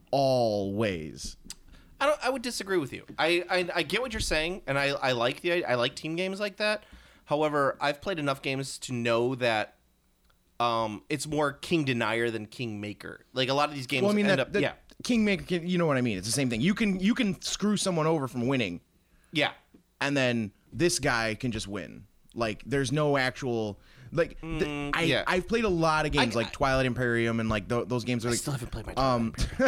always. I don't. I would disagree with you. I, I I get what you're saying, and I I like the I like team games like that. However, I've played enough games to know that um it's more King Denier than King Maker. Like a lot of these games Well, I mean, end that, up that yeah Kingmaker. Can, you know what I mean? It's the same thing. You can you can screw someone over from winning, yeah. and then this guy can just win. Like there's no actual like the, I yeah. I've played a lot of games I- like Twilight Imperium and like th- those games are I like still haven't played my. um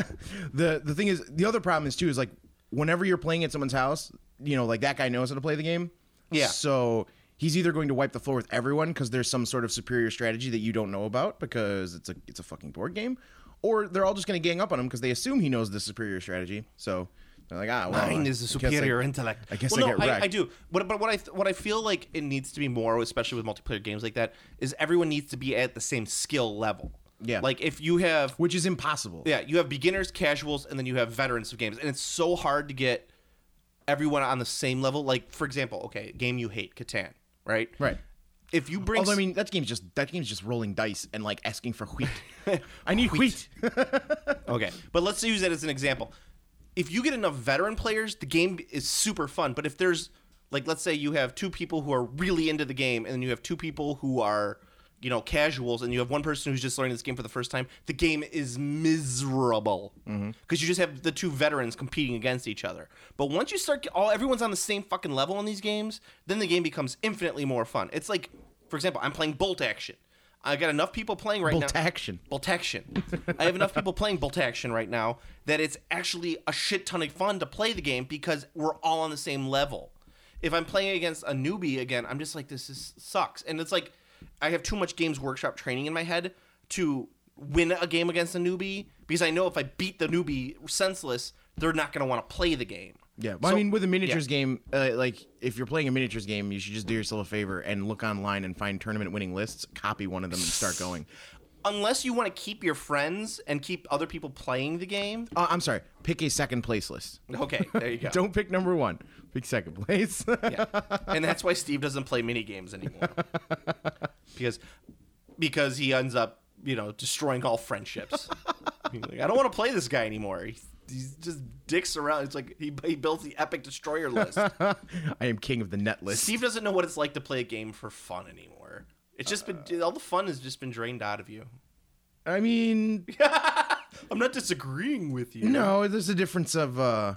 the the thing is the other problem is too is like whenever you're playing at someone's house, you know, like that guy knows how to play the game. Yeah. So he's either going to wipe the floor with everyone because there's some sort of superior strategy that you don't know about because it's a it's a fucking board game, or they're all just going to gang up on him because they assume he knows the superior strategy. So they're like, ah, well, Mine is the I guess I- superior intellect. I guess well, I no, get I, wrecked. I do. But but what I what I feel like it needs to be more, especially with multiplayer games like that, is everyone needs to be at the same skill level. Yeah. Like if you have Which is impossible. yeah, you have beginners, casuals, and then you have veterans of games, and it's so hard to get everyone on the same level. Like for example, okay, game you hate, Catan, right? Right. If you bring Although I s- mean that game's just that game's just rolling dice and like asking for wheat. I need wheat. Okay, but let's use that as an example. If you get enough veteran players, the game is super fun. But if there's, like, let's say you have two people who are really into the game, and then you have two people who are, you know, casuals, and you have one person who's just learning this game for the first time, the game is miserable because you just have the two veterans competing against each other. But once you start, all everyone's on the same fucking level in these games, then the game becomes infinitely more fun. It's like, for example, I'm playing Bolt Action. I got enough people playing right now. Bolt action. Bolt Action. I have enough people playing Bolt Action right now that it's actually a shit ton of fun to play the game because we're all on the same level. If I'm playing against a newbie again, I'm just like, this is sucks. And it's like, I have too much Games Workshop training in my head to win a game against a newbie because I know if I beat the newbie senseless, they're not going to want to play the game. Yeah, well, So- I mean, with a miniatures game, uh, like if you're playing a miniatures game, you should just do yourself a favor and look online and find tournament-winning lists, copy one of them, and start going. Unless you want to keep your friends and keep other people playing the game. Uh, I'm sorry, pick a second place list. Okay, there you go. Don't pick number one. Pick second place. Yeah. And that's why Steve doesn't play mini games anymore. because because he ends up, you know, destroying all friendships. He's like, I don't want to play this guy anymore. He, he's just dicks around. It's like he, he builds the epic destroyer list. I am king of the net list. Steve doesn't know what it's like to play a game for fun anymore. It's just been all the fun has just been drained out of you. I mean, I'm not disagreeing with you. no, there's a difference of uh,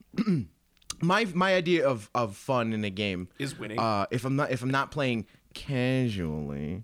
my my idea of, of fun in a game Is winning. Uh, if I'm not if I'm not playing casually,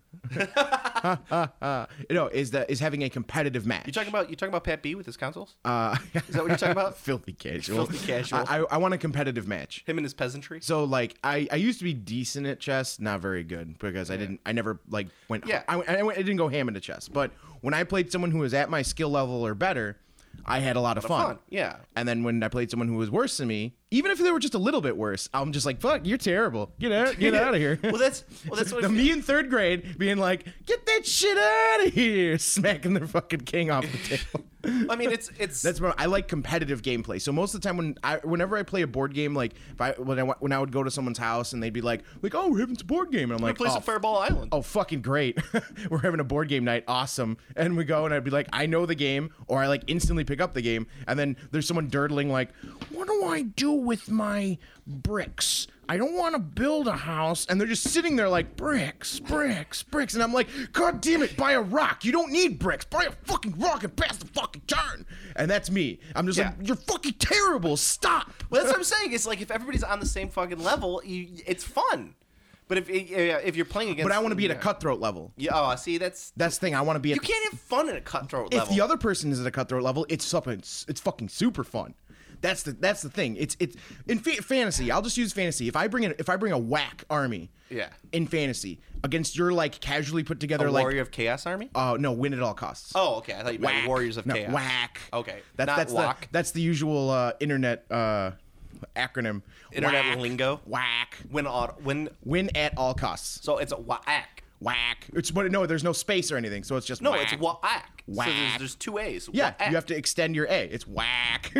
you know, is that is having a competitive match. You talking about you talking about Pat B with his consoles? Uh, Is that what you're talking about? filthy casual. Filthy casual. I, I, I want a competitive match. Him and his peasantry? So like I, I used to be decent at chess, not very good because I didn't I never like went Yeah. I, I, went, I didn't go ham into chess. But when I played someone who was at my skill level or better, I had a lot of Of fun. fun, yeah. And then when I played someone who was worse than me, Even if they were just a little bit worse, I'm just like, fuck, you're terrible. Get out, get out of here. Well, that's well, that's what the if- me in third grade being like, get that shit out of here, smacking their fucking king off the table. I mean, it's it's That's what I like competitive gameplay. So most of the time when I whenever I play a board game, like if I when I when I would go to someone's house and they'd be like like oh we're having a board game and I'm like play oh, some Fireball Island. oh fucking great we're having a board game night, awesome. And we go and I'd be like I know the game, or I like instantly pick up the game and then there's someone durdling like what do I do with my bricks? I don't want to build a house. And they're just sitting there like bricks, bricks, bricks. And I'm like, God damn it, buy a rock. You don't need bricks. Buy a fucking rock and pass the fucking turn. And that's me. I'm just Yeah. like, you're fucking terrible. Stop. Well, that's what I'm saying. It's like if everybody's on the same fucking level, you, it's fun. But if if you're playing against, But I want to be at yeah. a cutthroat level. Yeah, oh, see, that's That's the thing. I want to be at you can't have fun at a cutthroat if level. the other person is at a cutthroat level, it's something. It's, it's fucking super fun. That's the that's the thing. It's it's in fa- fantasy. I'll just use fantasy. If I bring in if I bring a whack army, Yeah. in fantasy against your like casually put together a like Warrior of Chaos Army. oh no, win at all costs. Oh, okay. I thought you meant Whack. Warriors of No, Chaos. Whack. Okay, That's not that's walk. the that's the usual uh, internet uh, acronym. Internet Whack. lingo. Whack. Win auto, win. Win at all costs. So it's a whack. Whack. It's but no, there's no space or anything, so it's just No, whack. it's whack. So Whack. there's, there's two A's. Yeah, Whack. you have to extend your A. It's whack.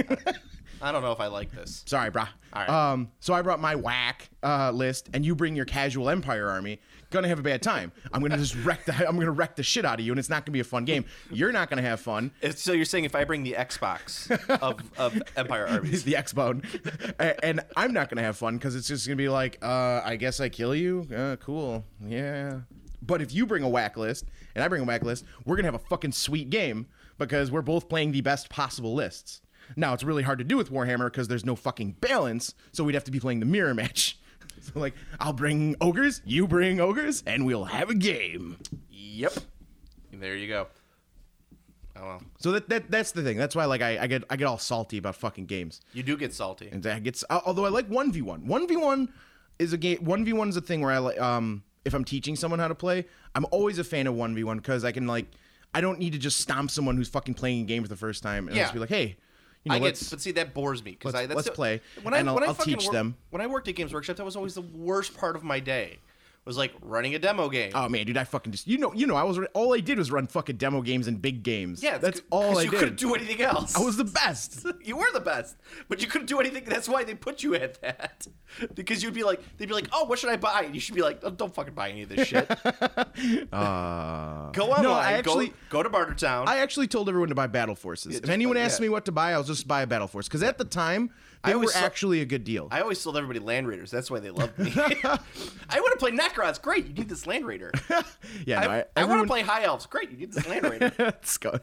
I don't know if I like this. Sorry, brah. All right. Um, so I brought my whack uh, list, and you bring your casual Empire army. Gonna have a bad time. I'm gonna just wreck the. I'm gonna wreck the shit out of you, and it's not gonna be a fun game. You're not gonna have fun. It's- So you're saying if I bring the Xbox of, of Empire Armies, The X-Bone, A- and I'm not gonna have fun because it's just gonna be like, uh, I guess I kill you. Uh, cool, yeah. But if you bring a whack list and I bring a whack list, we're gonna have a fucking sweet game because we're both playing the best possible lists. Now it's really hard to do with Warhammer because there's no fucking balance, so we'd have to be playing the mirror match. So like, I'll bring ogres, you bring ogres, and we'll have a game. yep. There you go. Oh well, So that, that that's the thing. That's why like I, I get I get all salty about fucking games. you do get salty. And that gets although I like one v one. one v one is a game one v one is a thing where I like um if I'm teaching someone how to play, I'm always a fan of one v one because I can like I don't need to just stomp someone who's fucking playing a game for the first time and Yeah. just be like, "Hey, you know, I let's get, but see that bores me because let's- I that's let's the- play, When I and I'll- when I I'll fucking teach work- them. When I worked at Games Workshop, that was always the worst part of my day. Was like running a demo game. Oh man, dude, I fucking just you know you know I was all I did was run fucking demo games and big games. yeah, that's c- all 'cause I you did. couldn't do anything else. I was the best. You were the best, but you couldn't do anything. That's why they put you at that, because you'd be like, they'd be like, "Oh, what should I buy?" And you should be like, oh, "Don't fucking buy any of this shit. Uh, Go online. no, I actually go, go to Bartertown." I actually told everyone to buy Battle Forces. if just anyone buy- asked yeah. me what to buy, I'll just buy a Battle Force because at the time they I were always saw- actually a good deal. I always sold everybody Land Raiders. That's why they loved me. I want to play Necrons. Great, you need this Land Raider. yeah, I, no, I, I want everyone, to play High Elves. Great, you need this Land Raider. Let's go.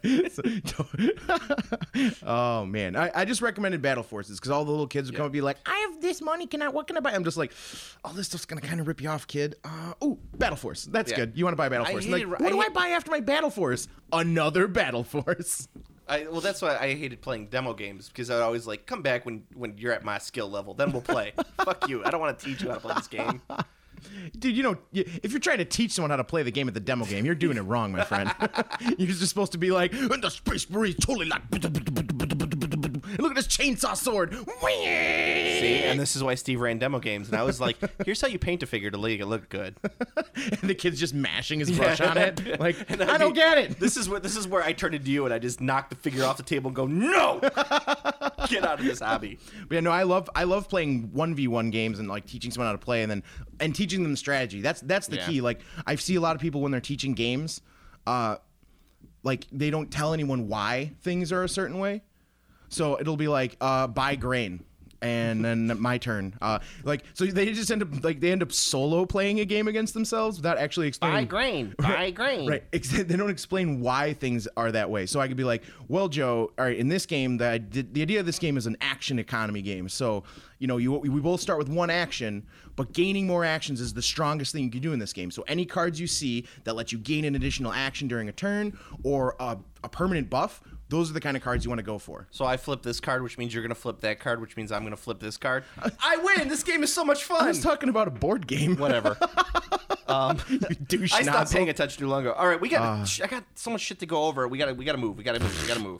Oh man, I, I just recommended Battle Forces because all the little kids would come and be like, "I have this money. Can I? What can I buy?" I'm just like, "Oh, this stuff's gonna kind of rip you off, kid." Uh, oh, Battle Force. That's Yeah. good. You want to buy Battle I Force? I'm like, hated- what I do I hate- buy after my Battle Force? Another Battle Force. I, well, that's why I hated playing demo games because I always like come back when when you're at my skill level, then we'll play. Fuck you. I don't want to teach you how to play this game. Dude, you know, y- if you're trying to teach someone how to play the game at the demo game, you're doing it wrong, my friend. You're just supposed to be like, and the Space Marine totally like, look at this chainsaw sword. See, and this is why Steve ran demo games, and I was like, "Here's how you paint a figure to make it look good." And the kid's just mashing his brush on it. Like, And I I'd don't be- get it. This is where this is where I turn into you, and I just knock the figure off the table and go, "No, get out of this hobby." But yeah, no, I love I love playing one v one games and like teaching someone how to play and then and teaching them strategy. That's that's the Yeah. key. Like I see a lot of people when they're teaching games, uh, like they don't tell anyone why things are a certain way. So it'll be like uh, buy grain. And then my turn. Uh, like so, they just end up like they end up solo playing a game against themselves without actually explaining. grain, buy grain. Right. Ex- They don't explain why things are that way. So I could be like, well, Joe, all right, in this game, that I did, the idea of this game is an action economy game. So, you know, you we both start with one action, but gaining more actions is the strongest thing you can do in this game. So any cards you see that let you gain an additional action during a turn or a, a permanent buff, those are the kind of cards you want to go for. So I flip this card, which means you're gonna flip that card, which means I'm gonna flip this card. I win. This game is so much fun. I was talking about a board game. Whatever. Um, You douche I stopped nozzle. paying attention too long ago. All right, we got. I got so much shit to go over. We gotta. We gotta move. We gotta move. We gotta move.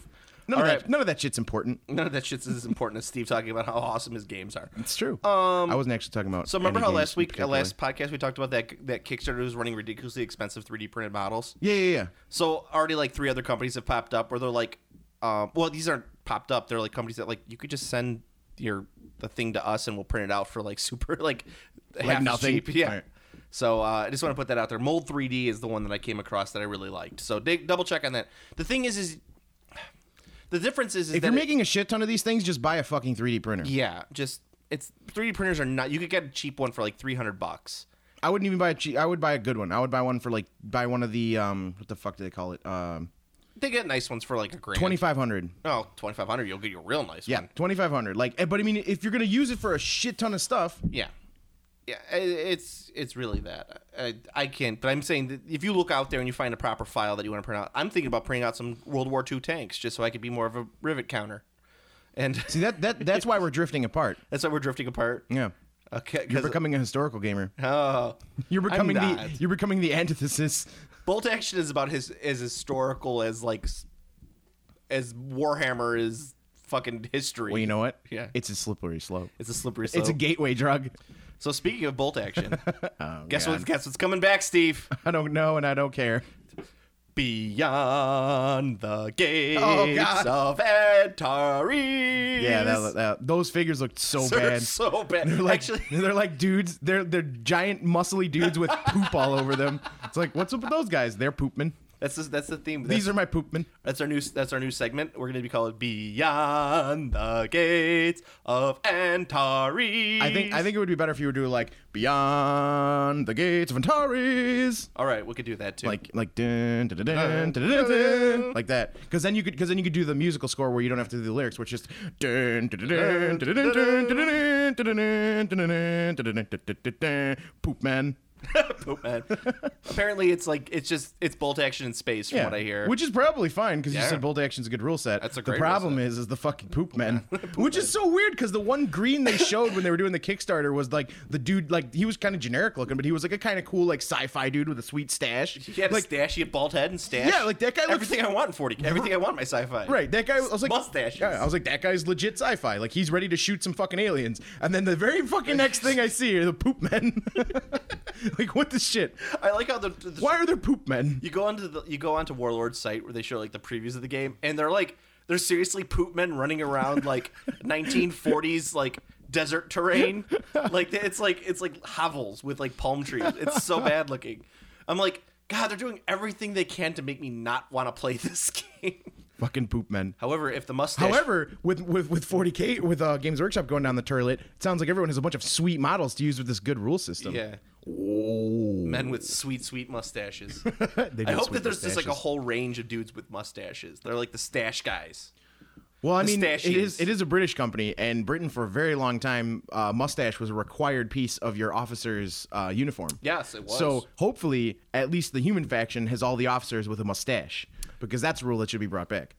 None All of right. that. None of that shit's important. None of that shit's as important as Steve talking about how awesome his games are. It's true. Um, I wasn't actually talking about. So remember any how games last in week, uh, particular. last podcast, we talked about that that Kickstarter was running ridiculously expensive three D printed models. Yeah, yeah, yeah. So already like three other companies have popped up where they're like, um, well, these aren't popped up. They're like companies that like you could just send your the thing to us and we'll print it out for like super like half Like as nothing? cheap. Yeah. Right. So uh, I just want to put that out there. Mold three D is the one that I came across that I really liked. So dig, double check on that. The thing is, is the difference is, is If that you're it- making a shit ton of these things, just buy a fucking three D printer. yeah, just it's three D printers are not. You could get a cheap one for like three hundred bucks. I wouldn't even buy a cheap. I would buy a good one. I would buy one for like buy one of the um what the fuck do they call it? Um They get nice ones for like a grand. twenty five hundred. Oh, twenty-five hundred. You'll get your real nice Yeah, one. twenty five hundred. Like, eh, but I mean, if you're gonna use it for a shit ton of stuff, Yeah. Yeah, i- it's it's really that. I, I can't, but I'm saying that if you look out there and you find a proper file that you want to print out, I'm thinking about printing out some World War Two tanks just so I could be more of a rivet counter. And see that that that's why we're drifting apart. that's why we're drifting apart. Yeah, Okay, you're 'cause- becoming a historical gamer. oh, You're becoming the not. you're becoming the antithesis. Bolt Action is about his as historical as like s- as Warhammer is fucking history. Well, you know what? Yeah. it's a slippery slope. It's a slippery slope. It's a gateway drug. So speaking of Bolt Action, Oh, guess God. what? Guess what's coming back, Steve? I don't know, and I don't care. Beyond the gates Oh, God. of Antares. Yeah, that, that, those figures looked so They're bad. so bad. They're like Actually, they're like dudes. They're they're giant muscly dudes with poop all over them. It's like, what's up with those guys? They're poopmen. that's the, that's the theme. That's, These are my poopmen. that's our new that's our new segment. We're gonna be called Beyond the Gates of Antares. I think I think it would be better if you were doing like Beyond the Gates of Antares. All right, we could do that too. Like like dun, dun, dun, dun, dun, dun, dun, like that, because then you could because then you could do the musical score where you don't have to do the lyrics, which is dun, dun, dun, dun, dun, dun, dun, dun, dun, dun, dun, dun, dun, dun, dun, dun, dun, poop man. Poop man. Apparently, it's like it's just it's Bolt Action in space, from what I hear. Which is probably fine because Yeah. you said Bolt Action's a good rule set. That's a the great rule problem set. is is the fucking poop men, which is so weird because the one green they showed when they were doing the Kickstarter was like the dude, like he was kind of generic looking, but he was like a kind of cool like sci-fi dude with a sweet stash. He had like a stash. He had bald head and stash. Yeah, like that guy looks- Everything I want in forty. Everything I want in my sci-fi. Right, that guy. I was like, Mustaches. Yeah, I was like, that guy's legit sci-fi. Like he's ready to shoot some fucking aliens. And then the very fucking next thing I see are the poop men. Like what the shit? I like how the, the Why are there poop men? you go onto the you go onto Warlord's site where they show like the previews of the game, and they're like they're seriously poop men running around like nineteen forties like desert terrain. Like it's like it's like hovels with like palm trees. It's so bad looking. I'm like, God, they're doing everything they can to make me not want to play this game. Fucking poop men. However, if the mustache However, with with with forty K with uh, Games Workshop going down the toilet, it sounds like everyone has a bunch of sweet models to use with this good rule system. yeah. Oh. Men with sweet, sweet mustaches. They do I hope sweet that there's just like a mustaches. whole range of dudes with mustaches. They're like the stash guys. Well, I the mean, it is stashies. it is a British company, and Britain for a very long time, uh, mustache was a required piece of your officer's uh, uniform. Yes, it was. So hopefully, at least the human faction has all the officers with a mustache, because that's a rule that should be brought back.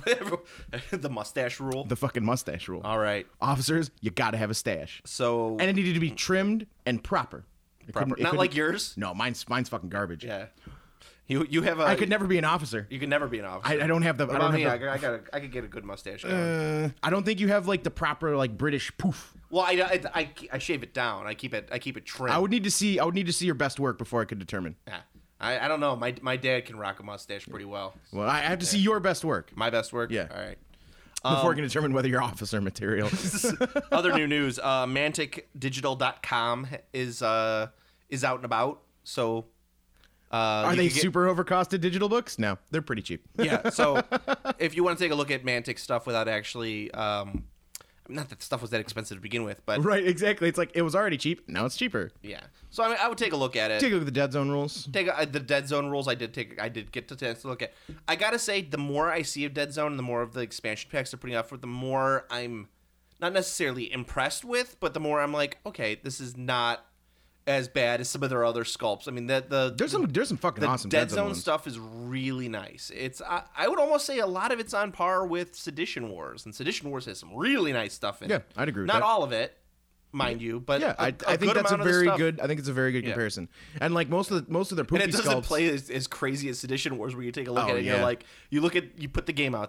The mustache rule. The fucking mustache rule. All right. Officers, you got to have a stash, So and it needed to be trimmed and proper. It proper, couldn't- it not couldn't- like yours. No, mine's mine's fucking garbage. Yeah. You you have a. I could never be an officer. You could never be an officer. I, I don't have the. What I about don't me? I, have got- I got. a- I could get a good mustache. Going. the, uh, I don't think you have like the proper like British poof. well, I, I, I, I shave it down. I keep it. I keep it trim. I would need to see. I would need to see your best work before I could determine. Yeah. I, I don't know. My my dad can rock a mustache pretty well. Well, I have to see your best work My best work. Yeah. All right. before I can determine whether you're officer material. Other new news: uh, Mantic Digital dot com is uh is out and about. So. Uh, Are you they can get- super overcosted digital books? No, they're pretty cheap. Yeah. So if you want to take a look at Mantic stuff without actually, um, not that the stuff was that expensive to begin with, but Right, exactly. It's like it was already cheap. Now it's cheaper. yeah. So I mean, I would take a look at it. Take a look at the Dead Zone rules. Take a, the Dead Zone rules. I did take. I did get to chance to look at. I gotta say, the more I see of Dead Zone, and the more of the expansion packs they're putting out for, the more I'm not necessarily impressed with, but the more I'm like, okay, this is not as bad as some of their other sculpts. I mean, the the There's some there's some fucking the awesome Dead Zone ones. stuff is really nice. It's I, I would almost say a lot of it's on par with Sedition Wars, and Sedition Wars has some really nice stuff in Yeah, it. I'd agree with Not that. all of it, mind you, but Yeah, a- I, a I think good that's a amount of the very stuff. good. I think it's a very good Yeah. comparison. And like most of the most of their poopy And it doesn't sculpts. play as, as crazy as Sedition Wars, where you take a look Oh, at it, and yeah. you're like, you look at, you put the game out there,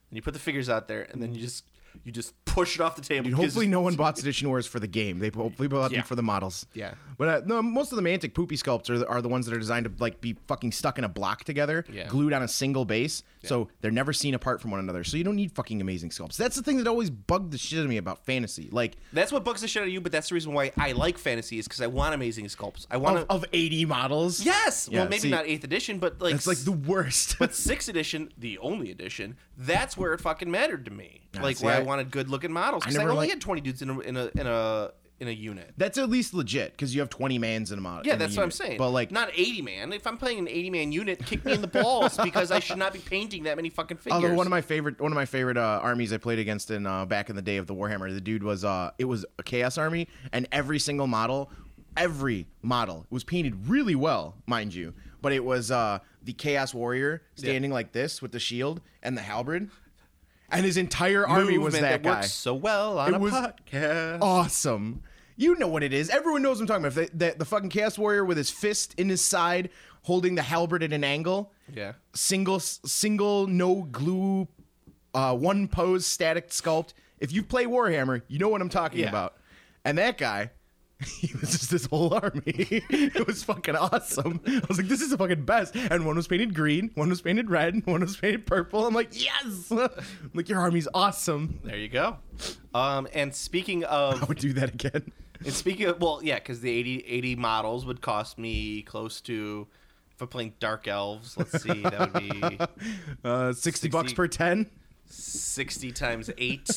and you put the figures out there, and then you just you just push it off the table. Dude, because- hopefully no one bought Sedition Wars for the game. They hopefully bought Yeah. them for the models. Yeah. But uh, no, most of the Mantic poopy sculpts are the, are the ones that are designed to like be fucking stuck in a block together, Yeah. glued on a single base, so they're never seen apart from one another. So you don't need fucking amazing sculpts. That's the thing that always bugged the shit out of me about fantasy. Like That's what bugs the shit out of you, but that's the reason why I like fantasy is because I want amazing sculpts. I want of, to. of eighty models. Yes. Yeah, well, maybe see, not eighth edition, but like That's like the worst. But sixth edition, the only edition, that's where it fucking mattered to me. Nah, like see, where I, I- wanted good looking models. Because I, never only like- had twenty dudes in a in a in a in a unit. That's at least legit because you have twenty mans in a model. Yeah, in a that's what I'm unit. saying. But like, not eighty man. If I'm playing an eighty man unit, kick me in the balls because I should not be painting that many fucking figures. although one of my favorite one of my favorite uh, armies I played against in uh, back in the day of the Warhammer, the dude was uh, it was a Chaos army, and every single model, every model was painted really well, mind you. But it was uh, the Chaos Warrior standing like this with the shield and the halberd, and his entire army was Movement that, guy. works so well on It a was podcast. Awesome. You know what it is. Everyone knows what I'm talking about. The, the, the fucking Chaos Warrior with his fist in his side, holding the halberd at an angle. Yeah. Single, single, no glue, uh, one pose static sculpt. If you play Warhammer, you know what I'm talking Yeah. about. And that guy, he was just this whole army. It was fucking awesome. I was like, this is the fucking best. And one was painted green, one was painted red, one was painted purple. I'm like, yes! Like, your army's awesome. There you go. Um, and speaking of I would do that again. And speaking of, well, yeah, because the eighty, eighty models would cost me close to, if I'm playing Dark Elves, let's see, that would be Uh, sixty bucks per ten. sixty times eight,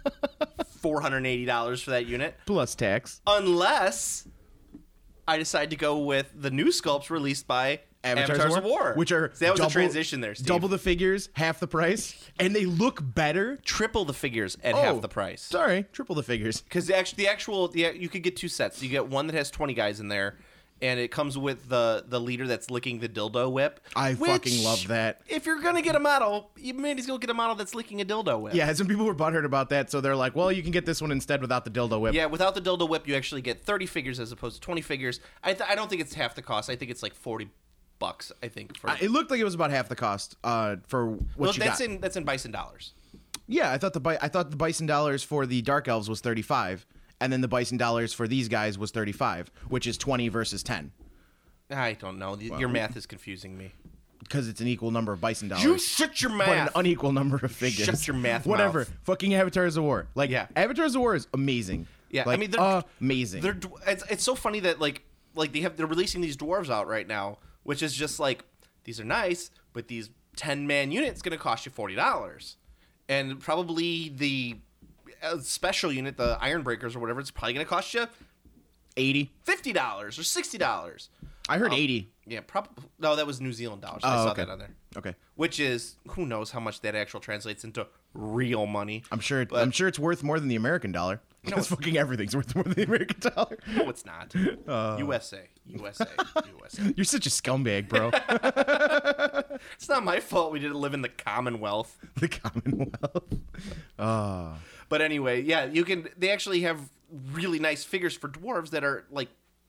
four hundred eighty dollars for that unit. Plus tax. Unless I decide to go with the new sculpts released by Avatars, of War. which are So that was double, a transition there, Steve. Double the figures, half the price, and they look better. Triple the figures at Oh, half the price. Sorry, triple the figures. Because the actual, the actual, the, you could get two sets. You get one that has twenty guys in there, and it comes with the the leader that's licking the dildo whip. I which, fucking love that. If you're gonna get a model, you may as well get a model that's licking a dildo whip. Yeah, some people were butthurt about that, so they're like, "Well, you can get this one instead without the dildo whip." Yeah, without the dildo whip, you actually get thirty figures as opposed to twenty figures. I th- I don't think it's half the cost. I think it's like forty bucks. I think for Uh, it looked like it was about half the cost uh, for what well, you that's got. in that's in bison dollars. Yeah, I thought the bi- I thought the bison dollars for the Dark Elves was thirty-five, and then the bison dollars for these guys was thirty-five, which is twenty versus ten, I don't know. The- Your math is confusing me. because it's an equal number of bison dollars. You shut your but an math. unequal number of figures. Shut your math Whatever. mouth. Fucking Avatars of War. Like, Yeah. Avatars of War is amazing. Yeah, like, I mean, they're amazing. They're it's, it's so funny that like like they have they're releasing these dwarves out right now, which is just like these are nice, but these ten man units going to cost you forty dollars, and probably the uh, special unit, the Iron Breakers or whatever, it's probably going to cost you eighty. fifty dollars or sixty dollars. I heard eighty. Yeah, probably. No, that was New Zealand dollars. I Oh, saw okay. that on there. Okay. Which is who knows how much that actual translates into real money. I'm sure. But- I'm sure it's worth more than the American dollar. No, Because fucking everything's worth more than the American dollar. No, it's not. Uh. U S A, U S A, U S A. You're such a scumbag, bro. It's not my fault we didn't live in the Commonwealth. The Commonwealth. Oh. But anyway, yeah, you can. They actually have really nice figures for dwarves that are like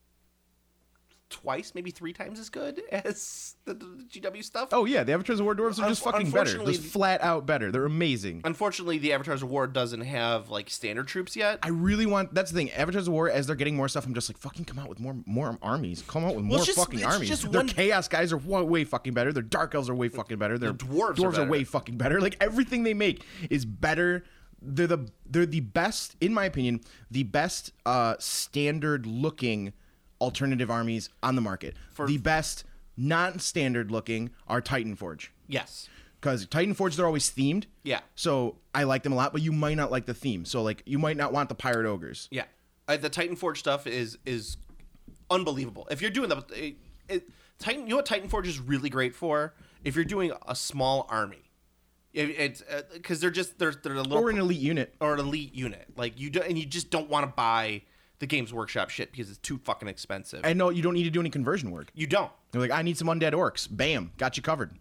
twice, maybe three times as good as the, the G W stuff. Oh yeah, the Avatars of War dwarves are just Unf- fucking better. unfortunately- Just flat out better. They're amazing. Unfortunately, the Avatars of War doesn't have like standard troops yet. I really want. That's the thing. Avatars of War, as they're getting more stuff, I'm just like, fucking come out with more, more armies. Come out with more it's just- fucking it's armies. just Their one- chaos guys are way, way fucking better. Their dark elves are way fucking better. Their The dwarves are dwarves are, better. way fucking better. Like everything they make is better. They're the they're the best, in my opinion, the best uh, standard looking alternative armies on the market. For- the best non-standard looking are Titan Forge. Yes. Because Titan Forge, they're always themed. Yeah. So I like them a lot, but you might not like the theme. So like you might not want the pirate ogres. Yeah. Uh, the Titan Forge stuff is is unbelievable. If you're doing the it, it, Titan, you know what Titan Forge is really great for? If you're doing a small army, it, it's because they're just they're they're a little Or an elite unit. or an elite unit. Like you do, and you just don't want to buy the Games Workshop shit because it's too fucking expensive. And no, you don't need to do any conversion work. you don't. They're like, I need some undead orcs. Bam, got you covered.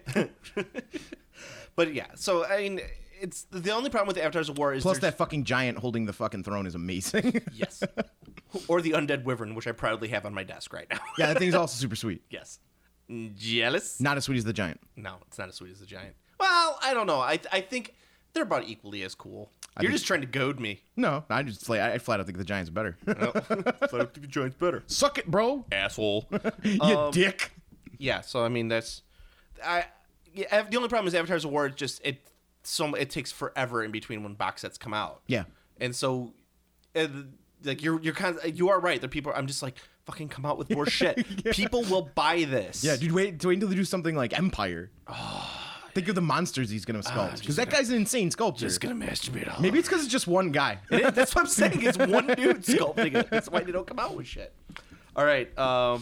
But yeah, so I mean, it's the only problem with the Avatars of War is Plus there's- that fucking giant holding the fucking throne is amazing. yes, or the Undead Wyvern, which I proudly have on my desk right now. Yeah, that thing's also super sweet. Yes. Jealous? Not as sweet as the giant. No, it's not as sweet as the giant. Well, I don't know. I I think they're about equally as cool. You're think- just trying to goad me. No, I just flat, I flat out think the Giants are better. No. I think the Giants better. Suck it, bro. Asshole. You Um, dick. Yeah, so I mean that's, I yeah, the only problem is Avatar's Award just it so it takes forever in between when box sets come out. Yeah. And so, uh, like you're you're kind of you are right. There people I'm just like fucking come out with more shit. Yeah. People will buy this. Yeah, dude, wait, wait until they do something like Empire. Think of the monsters he's gonna sculpt. just Because that gonna- guy's an insane sculptor. Just gonna masturbate all. Maybe it's because it's just one guy. It is- that's what I'm saying. It's one dude sculpting it. That's why they don't come out with shit. All right. Um.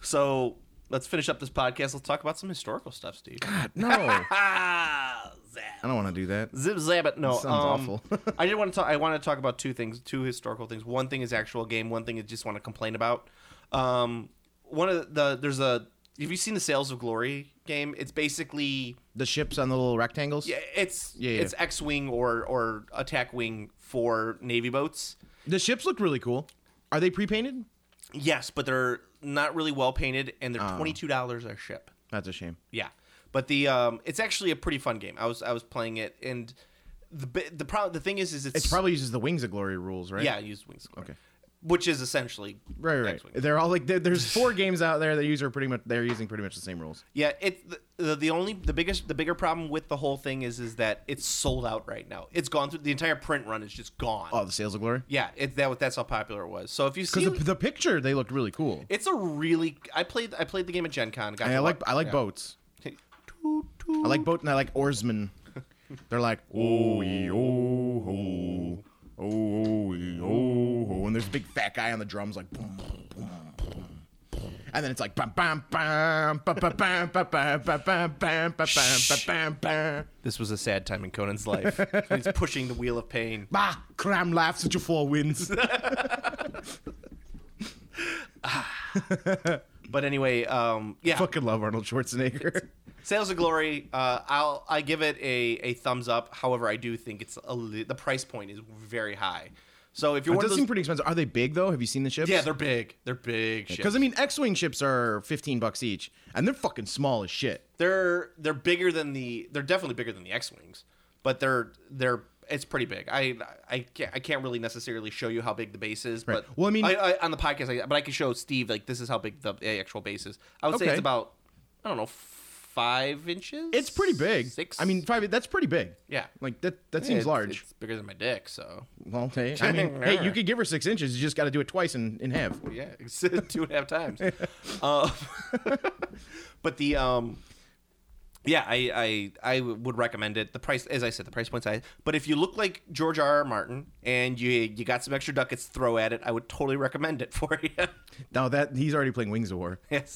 So let's finish up this podcast. Let's talk about some historical stuff, Steve. God, no. I Ah, zap. don't want to do that. Zip zap it. No, Sounds um, awful. I did want to talk. I want to talk about two things, two historical things. One thing is actual game. One thing is just want to complain about. Um, one of the there's a. Have you seen the Sales of Glory game? It's basically The ships on the little rectangles? yeah, it's Yeah, yeah. it's X-wing or or attack wing for Navy boats. The ships look really cool. Are they pre-painted? Yes, but they're not really well painted, and Oh. they're twenty two dollars a ship. That's a shame. Yeah, but the um, it's actually a pretty fun game. I was I was playing it, and the bi- the problem the thing is is it's It probably uses the Wings of Glory rules, right? yeah, I use Wings of Glory, Okay. which is essentially Right, right. X-Wing. They're all like there- there's four games out there that use are pretty much they're using pretty much the same rules. Yeah, it the, the the only the biggest the bigger problem with the whole thing is is that it's sold out right now. It's gone through the entire print run is just gone. Oh, the Sales of Glory? Yeah, it that that's how popular it was. So if you see, Because the, the picture they looked really cool. it's a really I played I played the game at Gen Con. Got And I to like walk- I like yeah. boats. Toot, toot. I like boat and I like oarsmen. They're like oh ee, oh ho oh oh ee, oh ho, and there's a big fat guy on the drums like boom boom boom boom, and then it's like bam bam bam bam bam bam bam bam bam bam bam bam bam bam. This was a sad time in Conan's life. He's pushing the wheel of pain. Bah, Cram laughs at your four wins. But anyway, um, yeah, Fucking love Arnold Schwarzenegger. Sales of Glory. Uh, I'll I give it a, a thumbs up. However, I do think it's a, li- the price point is very high. So if you're It one of does those, seem pretty expensive. Are they big though? Have you seen the ships? yeah, they're big. They're big. ships. Because I mean, X-wing ships are fifteen bucks each, and they're fucking small as shit. they're they're bigger than the they're definitely bigger than the X-wings, but they're they're it's pretty big. I I can't I can't really necessarily show you how big the base is, Right. but Well, I mean- I, I, on the podcast, I, but I can show Steve like this is how big the actual base is. I would say Okay. it's about I don't know five inches. It's pretty big. Six. I mean, five. That's pretty big. yeah, Like that. That seems It's- large. It's bigger than my dick, so Well, hey, I mean, hey, you could give her six inches. You just got to do it twice in, in half. yeah, it's two and a half times. uh, but the um, yeah, I, I I would recommend it. The price, as I said, the price point's high. But if you look like George R. R. Martin and you you got some extra ducats to throw at it, I would totally recommend it for you. Now that he's already playing Wings of War. yes,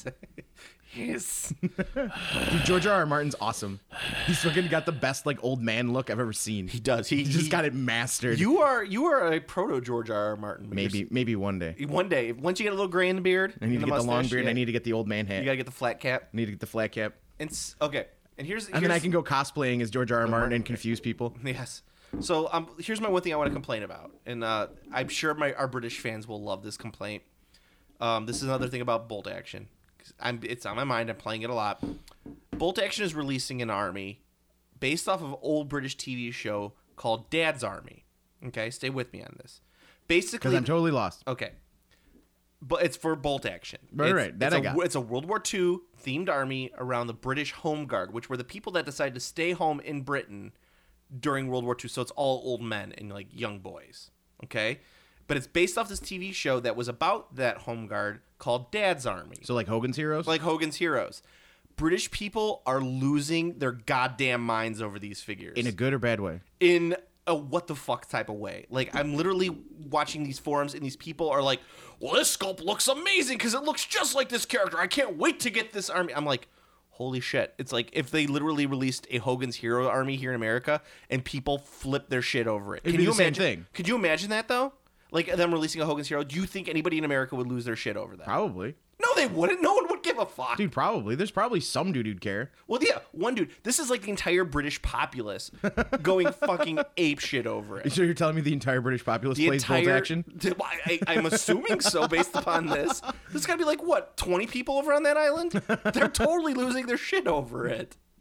yes. Dude, George R. R. Martin's awesome. He's fucking got the best like old man look I've ever seen. He does. He, He just he- got it mastered. You are you are a proto George R. R. Martin. but maybe you're- maybe one day. one day, once you get a little gray in the beard, I need and to get the long mustache, beard. yeah, I need to get the old man hat. You gotta get the flat cap. I need to get the flat cap. And s- okay, and here's And then I can go cosplaying as George R. R. Martin and confuse people. Yes. So um, here's my one thing I want to complain about, and uh, I'm sure my our British fans will love this complaint. Um, this is another thing about Bolt Action. 'Cause I'm, it's on my mind. I'm playing it a lot. Bolt Action is releasing an army based off of an old British T V show called Dad's Army. Okay, stay with me on this. Basically, Because I'm totally lost. okay, but it's for Bolt Action. Right, It's- right. That it's I a, got. It's a World War Two themed army around the British Home Guard, which were the people that decided to stay home in Britain during World War Two. So it's all old men and like young boys. Okay, but it's based off this T V show that was about that Home Guard called Dad's Army, So like Hogan's Heroes. like Hogan's Heroes. British people are losing their goddamn minds over these figures in a good or bad way. in a what the fuck type of way. Like, I'm literally watching these forums and these people are like, well, this sculpt looks amazing because it looks just like this character. I can't wait to get this army. I'm like, holy shit. It's like if they literally released a Hogan's Hero army here in America and people flip their shit over it. It'd Can be you the same imagine? thing. Could you imagine that though? Like them releasing a Hogan's Hero. Do you think anybody in America would lose their shit over that? Probably. No, they wouldn't. No one would give a fuck. Dude, probably. There's probably some dude who'd care. Well, yeah, one dude. This is like the entire British populace going fucking ape shit over it. So you're telling me the entire British populace The plays entire, Bolt Action? I, I, I'm assuming so based upon this. There's got to be like, what, twenty people over on that island? They're totally losing their shit over it.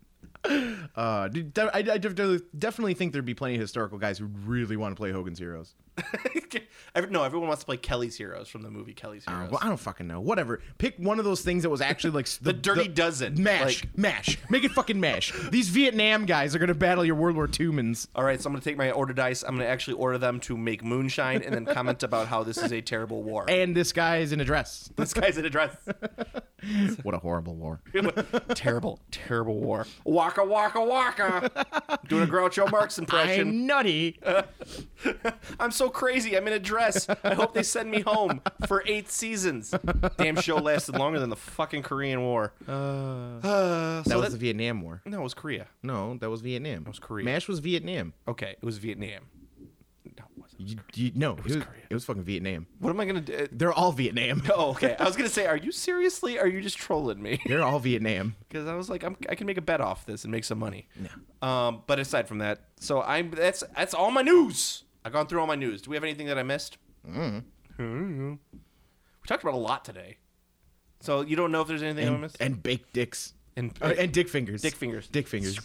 Uh, dude, de- I, I definitely definitely think there'd be plenty of historical guys who really want to play Hogan's Heroes. Every, no, everyone wants to play Kelly's Heroes from the movie Kelly's Uh, Heroes. well, I don't fucking know. Whatever. Pick one of those things that was actually like s- The Dirty Dozen. Mash, Like- mash. Make it fucking mash. These Vietnam guys are gonna battle your World War Two mans. All right, so I'm going to take my order dice. I'm going to actually order them to make moonshine and then comment about how this is a terrible war. And this guy is in a dress. This guy's in a dress. What a horrible war. terrible, terrible war. Waka, waka, waka. Doing a Groucho Marx impression. I'm nutty. I'm so crazy. I'm in a dress. I hope they send me home for eight seasons. Damn show lasted longer than the fucking Korean War. Uh, That so was the Vietnam War. No, it was Korea. No, that was Vietnam. That was Korea. Mash was Vietnam. Okay, it was Vietnam. No, it wasn't. You, you, no, it was was, Korea. it was fucking Vietnam. What am I gonna do? They're all Vietnam. Oh, okay. I was gonna say, are you seriously? Or are you just trolling me? They're all Vietnam. Because I was like, I'm, I can make a bet off this and make some money. No. Um, but aside from that, so I'm that's that's all my news. I've gone through all my news. Do we have anything that I missed? Mm. We talked about a lot today. So you don't know if there's anything I And, missed? and baked dicks. And, Uh, and dick fingers. Dick fingers. Dick fingers.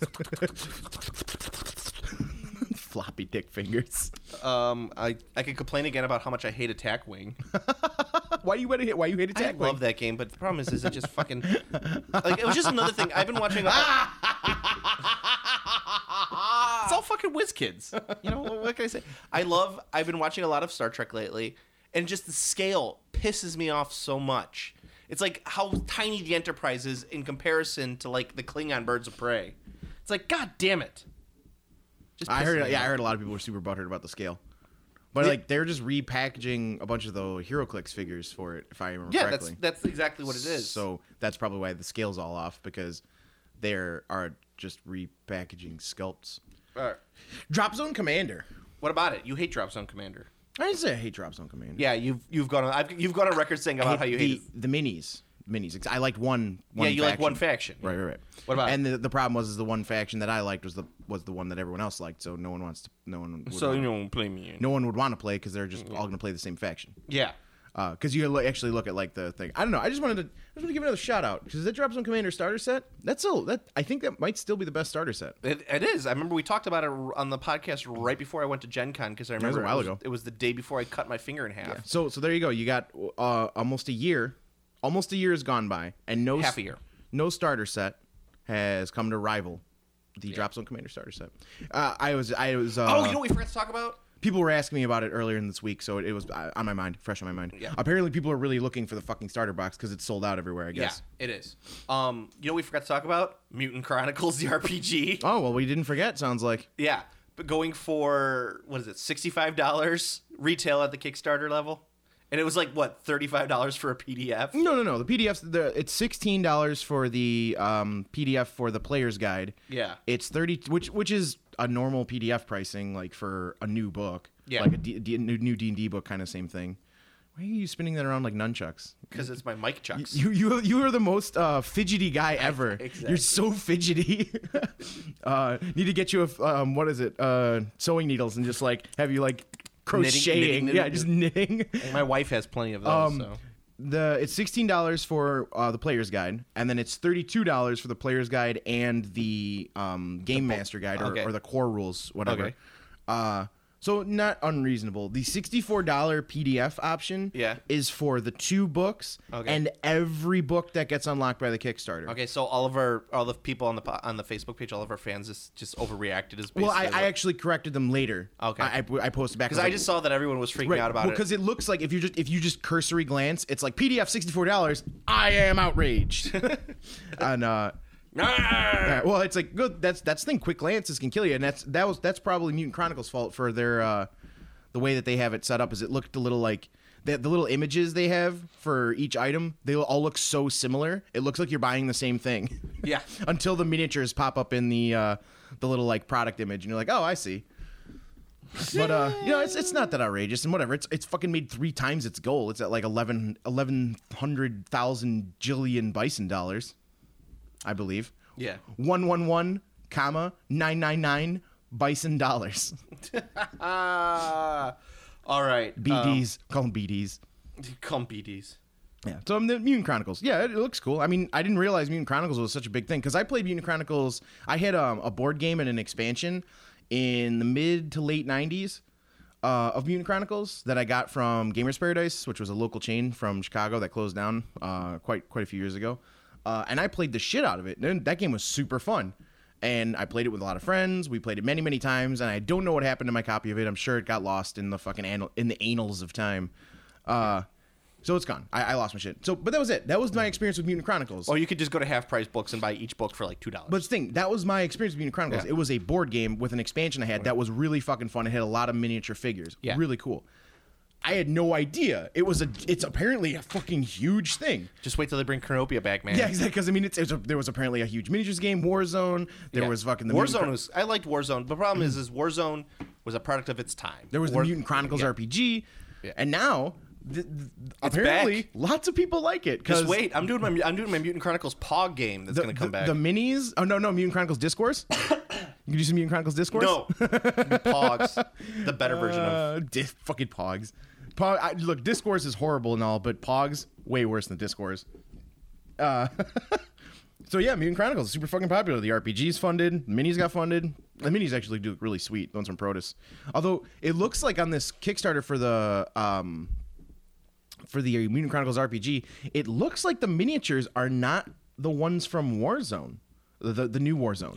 Floppy dick fingers. um, I I could complain again about how much I hate Attack Wing. Why you hate? Why you hate I Attack love Wing? that game, but the problem is, is it just fucking like it was just another thing. I've been watching. It's all fucking whiz kids. You know what can I say? I love. I've been watching a lot of Star Trek lately, and just the scale pisses me off so much. It's like how tiny the Enterprise is in comparison to like the Klingon birds of prey. It's like, God damn it. Just I pisses heard. me Yeah, I off. heard a lot of people were super butthurt about the scale. But Yeah. like they're just repackaging a bunch of the HeroClix figures for it, if I remember Yeah, that's correctly. that's exactly what it is. So that's probably why the scale's all off, because they are just repackaging sculpts. All right. Drop Zone Commander. What about it? You hate Drop Zone Commander. I didn't say I hate Drop Zone Commander. Yeah, you've you've gone on I've, you've gone on record saying I about how you the, hate it. the minis. Minis. I liked one. one Yeah, you like faction. one faction. Right, right, right. What about And the, the problem was is the one faction that I liked was the was the one that everyone else liked. So no one wants to. No one. Would So want, you don't play me. no one would want to play because they're just all going to play the same faction. Yeah. Because you lo- actually look at like the thing. I don't know. I just wanted to. I just want to give another shout out because that Drop Zone Commander starter set. That's still that. I think that might still be the best starter set. It, it is. I remember we talked about it on the podcast right before I went to Gen Con because I remember was a while it, was, ago. it was the day before I cut my finger in half. So so there you go. You got uh, almost a year. Almost a year has gone by, and no Half a year. no starter set has come to rival the Drop Zone Commander starter set. Uh, I was I was. Uh, Oh, you know what we forgot to talk about? people were asking me about it earlier in this week, so it, it was uh, on my mind, fresh on my mind. Yeah. Apparently, people are really looking for the fucking starter box because it's sold out everywhere. I guess. Yeah, it is. Um, you know what we forgot to talk about? Mutant Chronicles, the R P G. Oh well, we didn't forget. Sounds like. Yeah, but going for what is it, sixty-five dollars retail at the Kickstarter level, and it was like what, thirty-five dollars for a P D F. No, no, no. The P D F's the it's sixteen dollars for the um, P D F for the player's guide. Yeah. It's thirty, which which is a normal P D F pricing, like for a new book. Yeah. Like a D, D, new new D and D book, kind of same thing. Why are you spinning that around like nunchucks? Because it's my mic chucks. You you you are the most uh, fidgety guy ever. Exactly. You're so fidgety. uh, need to get you a um, what is it? Uh, sewing needles and just like have you like crocheting. knitting, yeah, knitting. just knitting. My wife has plenty of those. Um, so. The it's sixteen dollars for uh, the player's guide, and then it's thirty two dollars for the player's guide and the um, game master guide or, okay. or the core rules, whatever. Okay. Uh, so not unreasonable. The sixty four dollar P D F option Yeah. is for the two books Okay. and every book that gets unlocked by the Kickstarter. Okay, so all of our all the people on the po- on the Facebook page, all of our fans just, just overreacted as Well, I, basically I actually corrected them later. Okay. I, I, I posted back because I just saw that everyone was freaking out about well, it. because it looks like if you just if you just cursory glance, it's like P D F sixty four dollars. I am outraged. and uh, yeah, well, it's like good. That's that's the thing. Quick glances can kill you, and that's that was that's probably Mutant Chronicles' fault for their uh, the way that they have it set up. Is it looked a little like the, the little images they have for each item? They all look so similar. It looks like you're buying the same thing. Yeah. Until the miniatures pop up in the uh, the little like product image, and you're like, oh, I see. But uh, you know, it's it's not that outrageous, and whatever. It's it's fucking made three times its goal. It's at like eleven eleven hundred thousand jillion bison dollars, I believe. Yeah. One one one comma nine nine nine bison dollars. Ah, all right. B Ds, call them B Ds. Um, call 'em B Ds. Yeah, so um, the Mutant Chronicles. Yeah, it, it looks cool. I mean, I didn't realize Mutant Chronicles was such a big thing because I played Mutant Chronicles. I had um, a board game and an expansion in the mid to late nineties uh, of Mutant Chronicles that I got from Gamers Paradise, which was a local chain from Chicago that closed down uh, quite quite a few years ago. Uh, and I played the shit out of it. And that game was super fun. And I played it with a lot of friends. We played it many, many times. And I don't know what happened to my copy of it. I'm sure it got lost in the fucking anal- in the annals of time. Uh, So it's gone. I, I lost my shit. So, but that was it. That was my experience with Mutant Chronicles. Or you could just go to Half Price Books and buy each book for like two dollars. But the thing, that was my experience with Mutant Chronicles. Yeah. It was a board game with an expansion I had that was really fucking fun. It had a lot of miniature figures. Yeah. Really cool. I had no idea. It was a. It's apparently a fucking huge thing. Just wait till they bring Chronopia back, man. Yeah, exactly. Because I mean, it's, it's a, there was apparently a huge miniatures game, Warzone. There Yeah. was fucking the Warzone Mutant Chron- was. I liked Warzone. The problem is, is Warzone was a product of its time. There was War- the Mutant Chronicles yeah. R P G, Yeah. and now. Th- th- apparently, back. lots of people like it. Just wait. I'm doing my. I'm doing my Mutant Chronicles Pog game that's the, gonna come the, back. The minis. Oh no, no, Mutant Chronicles Discourse. You can do some Mutant Chronicles Discourse. no, Pogs, the better version of. Uh, di- fucking Pogs. Pog, I, look, Discourse is horrible and all, but Pogs way worse than Discourse. Uh, so yeah, Mutant Chronicles is super fucking popular. The R P G's funded, the minis got funded. The minis actually do look really sweet. The ones from Protus. Although it looks like on this Kickstarter for the um for the Mutant Chronicles R P G, it looks like the miniatures are not the ones from Warzone, the the new Warzone.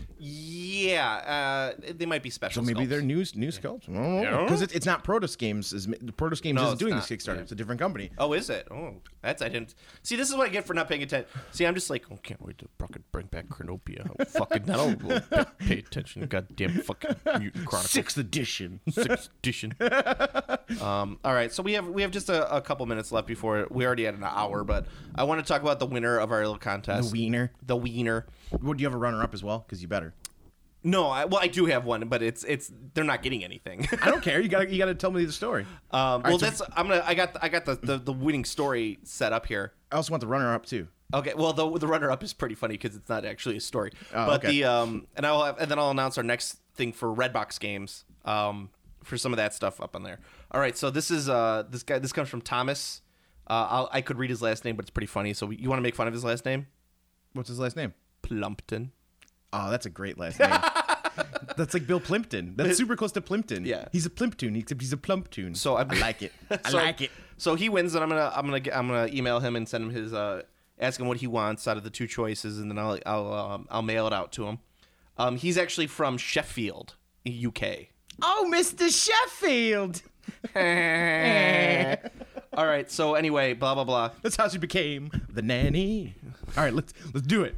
Yeah, uh, they might be special. So maybe sculpts. they're new new sculpts. Because it's, it's not Protus Games. Is Protus Games No, isn't it's doing not. this Kickstarter. Yeah. It's a different company. Oh, is it? Oh, that's I didn't see. This is what I get for not paying attention. See, I'm just like, oh, can't wait to fucking bring back Chronopia. Oh, fucking that'll pay, pay attention. Goddamn fucking Mutant Chronicles. Sixth edition. Sixth edition. um, all right, so we have we have just a, a couple minutes left before we already had an hour, but I want to talk about the winner of our little contest. The wiener. The wiener. Would you have a runner up as well? Because you better. No, I, well, I do have one, but it's it's they're not getting anything. I don't care. You got to you got to tell me the story. um, well, right, so- that's I'm gonna I got the, I got the, the the winning story set up here. I also want the runner up too. Okay, well the the runner up is pretty funny because it's not actually a story, Oh, but okay. the um and I'll have, and then I'll announce our next thing for Redbox Games um for some of that stuff up on there. All right, so this is uh this guy this comes from Thomas. Uh, I'll, I could read his last name, but it's pretty funny. So you want to make fun of his last name? What's his last name? Plumpton. Oh, that's a great last name. That's like Bill Plimpton. That's super close to Plimpton. Yeah. He's a Plimpton, except he's a Plumptoon. So I'm, I like it. I so- like it. So he wins, and I'm gonna I'm gonna get, I'm gonna email him and send him his uh ask him what he wants out of the two choices, and then I'll I'll um, I'll mail it out to him. Um, he's actually from Sheffield, U K. Oh, Mister Sheffield. All right. So anyway, blah blah blah. That's how she became the nanny. All right, let's let's do it.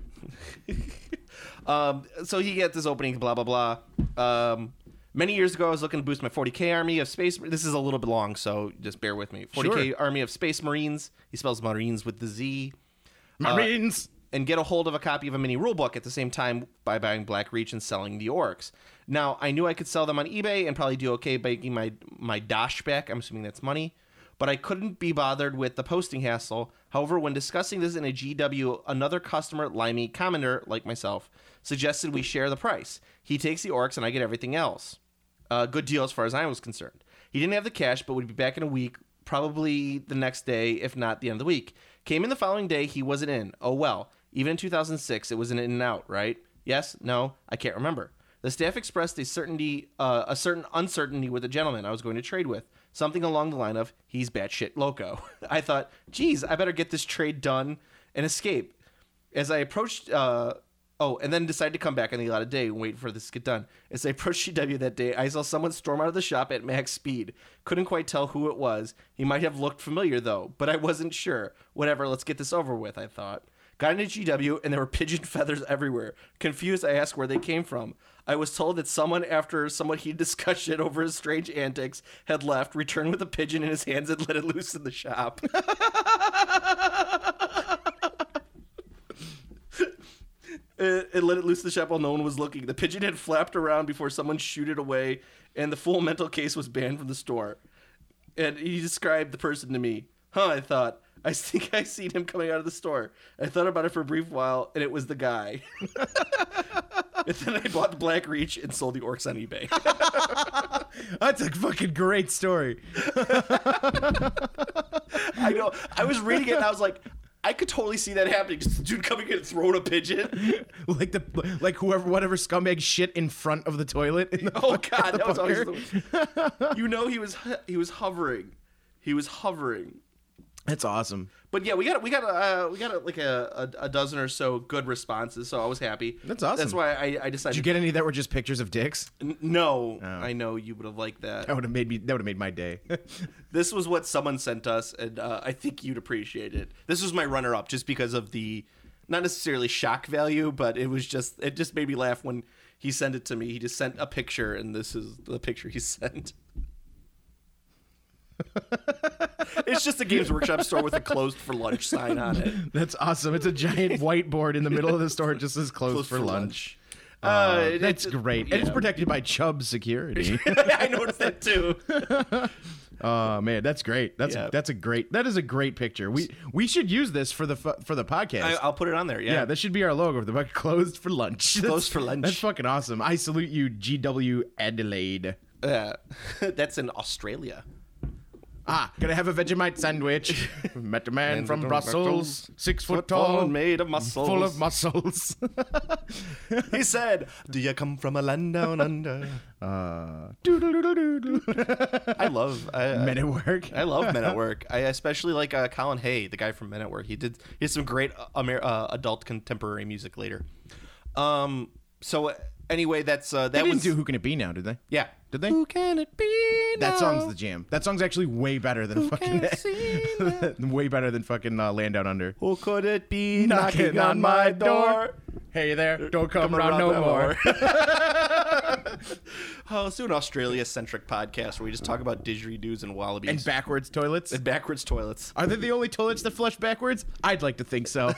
Um, so he gets this opening, blah blah blah. Um, many years ago, I was looking to boost my forty K army of space. This is a little bit long, so just bear with me. forty K Sure. army of space marines. He spells marines with the Z. Marines. And get a hold of a copy of a mini rulebook at the same time by buying Black Reach and selling the orcs. Now, I knew I could sell them on eBay and probably do okay by getting my my dosh back. I'm assuming that's money. But I couldn't be bothered with the posting hassle. However, when discussing this in a G W, another customer, Limey commenter like myself, suggested we share the price. He takes the orcs and I get everything else. Uh, good deal as far as I was concerned. He didn't have the cash, but would be back in a week, probably the next day, if not the end of the week. Came in the following day, he wasn't in. Oh well. Even in two thousand six, it was an in and out, right? Yes? No? I can't remember. The staff expressed a certainty, uh, a certain uncertainty with the gentleman I was going to trade with. Something along the line of, he's batshit loco. I thought, geez, I better get this trade done and escape. As I approached, uh, oh, and then decided to come back on the allotted day and wait for this to get done. As I approached G W that day, I saw someone storm out of the shop at max speed. Couldn't quite tell who it was. He might have looked familiar, though, but I wasn't sure. Whatever, let's get this over with, I thought. Got into G W, and there were pigeon feathers everywhere. Confused, I asked where they came from. I was told that someone, after somewhat heated discussion over his strange antics, had left, returned with a pigeon in his hands, and let it loose in the shop. It, it let it loose in the shop while no one was looking. The pigeon had flapped around before someone shooed it away, and the full mental case was banned from the store. And he described the person to me. Huh, I thought. I think I seen him coming out of the store. I thought about it for a brief while, and it was the guy. And then I bought the Black Reach and sold the orcs on eBay. That's a fucking great story. I know. I was reading it and I was like, I could totally see that happening. Just a dude coming in and throwing a pigeon. Like the like whoever whatever scumbag shit in front of the toilet. In the Oh fuck- God, the that was always bunker. the. You know, he was he was hovering, he was hovering. That's awesome. But yeah, we got we got uh, we got uh, like a, a a dozen or so good responses, so I was happy. That's awesome. That's why I, I decided. Did you get any that were just pictures of dicks? N- no, I know you would have liked That that. would have made me. That would have made my day. This was what someone sent us, and uh, I think you'd appreciate it. This was my runner-up, just because of the not necessarily shock value, but it was just it just made me laugh when he sent it to me. He just sent a picture, and this is the picture he sent. It's just a Games Workshop store with a closed for lunch sign on it. That's awesome. It's a giant whiteboard in the middle of the store. It just says closed, Closed for, for lunch. Uh, Uh, it- that's it- great. And it's yeah. protected by Chubb Security. I noticed that too. Oh man, that's great. That's Yeah. that's a great. That is a great picture. We we should use this for the fu- for the podcast. I, I'll put it on there. Yeah. yeah, that should be our logo for the book. Closed for lunch. That's- Closed for lunch. That's fucking awesome. I salute you, G W Adelaide. Uh, that's in Australia. Ah, gonna have a Vegemite sandwich. Met a man Man from from Brussels, Brussels, six foot foot tall, tall, made of muscles. full of muscles. He said, "Do you come from a land down under?" uh, doodle-doodle-doodle. I love I, I- Men at Work. I love Men at Work. I especially like uh, Colin Hay, the guy from Men at Work. He did he did some great uh, Amer- uh, adult contemporary music later. Um. So anyway, that's uh, that They didn't was do Who Can It Be Now, did they? yeah. Did they? Who can it be? That now? song's the jam. That song's actually way better than fucking. can see way better than fucking uh, Land Down Under. Who could it be knocking, on my door? Hey there, don't come, Come around, around no no more. Oh, let's do an Australia-centric podcast where we just talk about didgeridoos and wallabies And backwards toilets. and backwards toilets. Are they the only toilets that flush backwards? I'd like to think so.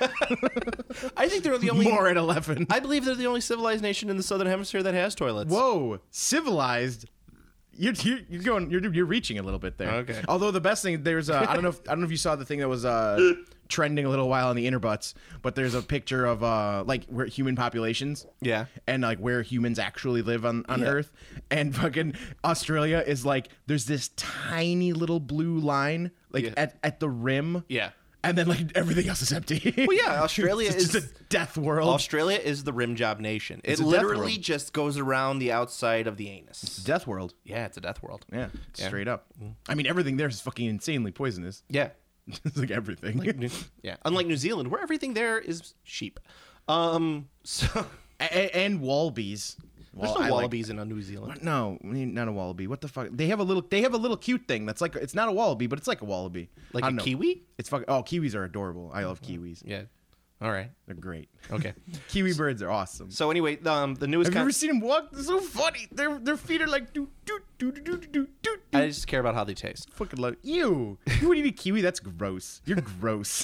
I think they're the only. More at eleven. I believe they're the only civilized nation in the southern hemisphere that has toilets. Whoa, civilized. You're, you're, you're going. You're, you're reaching a little bit there. Okay. Although the best thing there's, uh, I don't know. If, I don't know if you saw the thing that was uh, trending a little while on the Interbutts, but there's a picture of uh, like where human populations. Yeah. And like where humans actually live on, on Yeah. Earth, and fucking Australia is like there's this tiny little blue line like Yeah. at, at the rim. Yeah. And then like everything else is empty. Well, yeah, Australia it's is just a death world. Australia is the rim job nation. It's it a death literally world. just goes around the outside of the anus. death world. Yeah, it's a death world. Yeah, Yeah. straight up. I mean, everything there is fucking insanely poisonous. Yeah. It's like everything. New- yeah. Unlike New Zealand, where everything there is sheep. Um. So A- and wallabies. there's Well, no I like- wallabies in uh, New Zealand. no, I mean, not a wallaby. What the fuck? They have a little. They have a little cute thing that's like. It's not a wallaby, but it's like a wallaby. Like I a don't know. kiwi? It's fucking. Oh, kiwis are adorable. I love kiwis. Yeah. All right. They're great. Okay. Kiwi birds are awesome. So anyway, um, the newest. Have you con- ever seen them walk? They're so funny. Their their feet are like do do do do do do do. I just care about how they taste. Fucking love. Ew. You would eat a kiwi? That's gross. You're gross.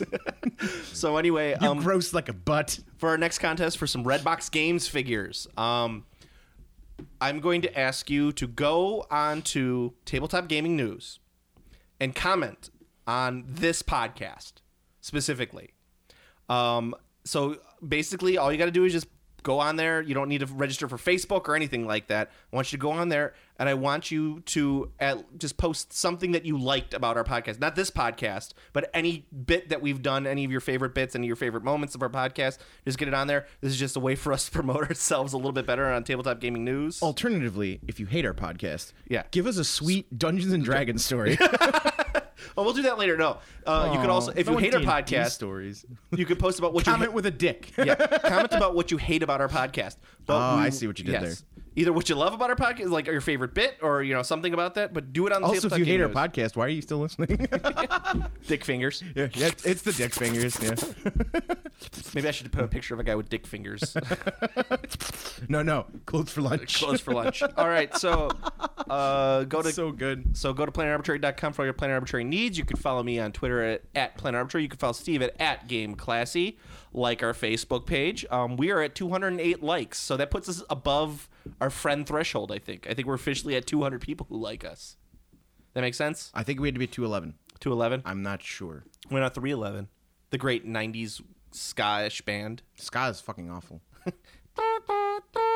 So anyway, You're um, gross like a butt. for our next contest for some Redbox Games figures, um, I'm going to ask you to go on to Tabletop Gaming News and comment on this podcast specifically. Um, so basically, all you got to do is just go on there. You don't need to register for Facebook or anything like that. I want you to go on there, and I want you to at, just post something that you liked about our podcast. Not this podcast, but any bit that we've done, any of your favorite bits, any of your favorite moments of our podcast. Just get it on there. This is just a way for us to promote ourselves a little bit better on Tabletop Gaming News. Alternatively, if you hate our podcast, Yeah. give us a sweet Dungeons and Dragons story. Oh, we'll do that later. No, uh, you could also, if No you one hate our D and D podcast, stories, you could post about what you comment hate. with a dick. Yeah, comment about what you hate about our podcast. But Oh, we- I see what you did there. Either what you love about our podcast, like your favorite bit, or you know something about that. But do it on the Also, if Tabletop you hate Gaming our News. podcast, why are you still listening? Dick fingers. yeah, yeah, it's, it's the dick fingers. Yeah. Maybe I should put a picture of a guy with dick fingers. No, no, clothes for lunch. Close for lunch. All right, so uh, go to so good. So go to planet arbitrary dot com for all your Planet Arbitrary needs. You can follow me on Twitter at, at Planet Arbitrary. You can follow Steve at, at Game Classy. Like our Facebook page. Um, we are at two hundred eight likes, so that puts us above our friend threshold, I think. I think we're officially at two hundred people who like us. That makes sense? I think we had to be two eleven. two eleven? I'm not sure. We're not three eleven. The great nineties Scottish band. Ska is fucking awful.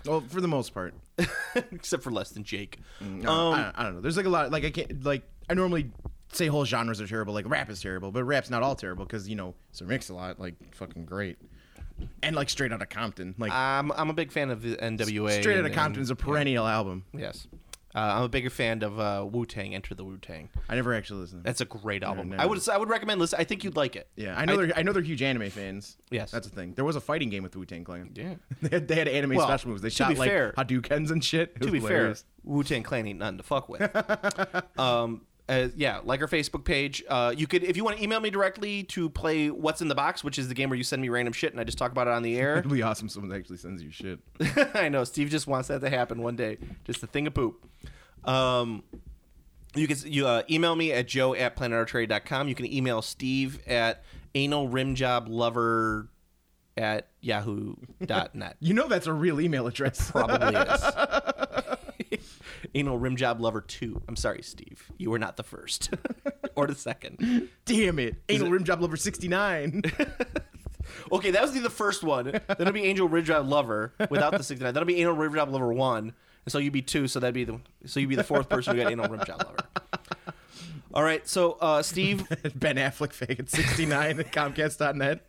Well, for the most part. except for less than Jake. No, um, I, I don't know. There's like a lot. Like I can't. Like I normally say whole genres are terrible. Like rap is terrible, but rap's not all terrible because you know Sir Mix-a-Lot, like fucking great, and like Straight Outta Compton, like I'm I'm a big fan of the N W A. Straight and- Outta Compton is a perennial album. Yes. Uh, I'm a bigger fan of uh, Wu-Tang, Enter the Wu-Tang. I never actually listened. That's a great album. never. I would I would recommend listen. I think you'd like it. Yeah, I know they're I know they're huge anime fans. Yes. That's the thing. There was a fighting game with Wu-Tang Clan. Yeah. they, had, they had anime Well, special moves. They to shot be like fair- Hadoukens and shit. It To was be hilarious. fair, Wu-Tang Clan ain't nothing to fuck with. um, uh, yeah, like our Facebook page. Uh, you could, if you want to email me directly to play What's in the Box, which is the game where you send me random shit and I just talk about it on the air. It'd be awesome if someone actually sends you shit. I know Steve just wants that to happen one day. Just a thing of poop. Um, you can you uh, email me at joe at planet archery dot com. You can email Steve at analrimjoblover at yahoo dot net. You know that's a real email address. Probably is. Anal rim job lover two. I'm sorry, Steve. You were not the first or the second. Damn it. Anal it- Rim Job Lover sixty-nine. Okay, that was the first one. Then it'll be Angel Rim Job Lover without the sixty-nine. That'll be Anal Rim Job Lover one. And so you'd be two, so that'd be the so you'd be the fourth person who got Anal Rim Job Lover. All right, so uh, Steve. Ben Affleck fake at sixty-nine at Comcast dot net.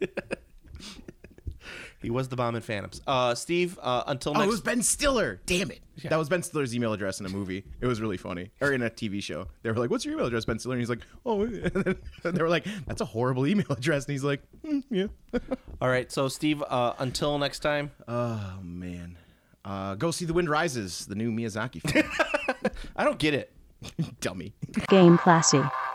He was the bomb in Phantoms. Uh, Steve, uh, until Oh, next. it was Ben Stiller. Damn it. That was Ben Stiller's email address in a movie. It was really funny. Or in a T V show. They were like, what's your email address, Ben Stiller? And he's like, oh. And then they were like, that's a horrible email address. And he's like, mm, yeah. All right, so Steve, uh, until next time. Oh, man. Uh, go see The Wind Rises, the new Miyazaki film. I don't get it. Dummy. Game Classy.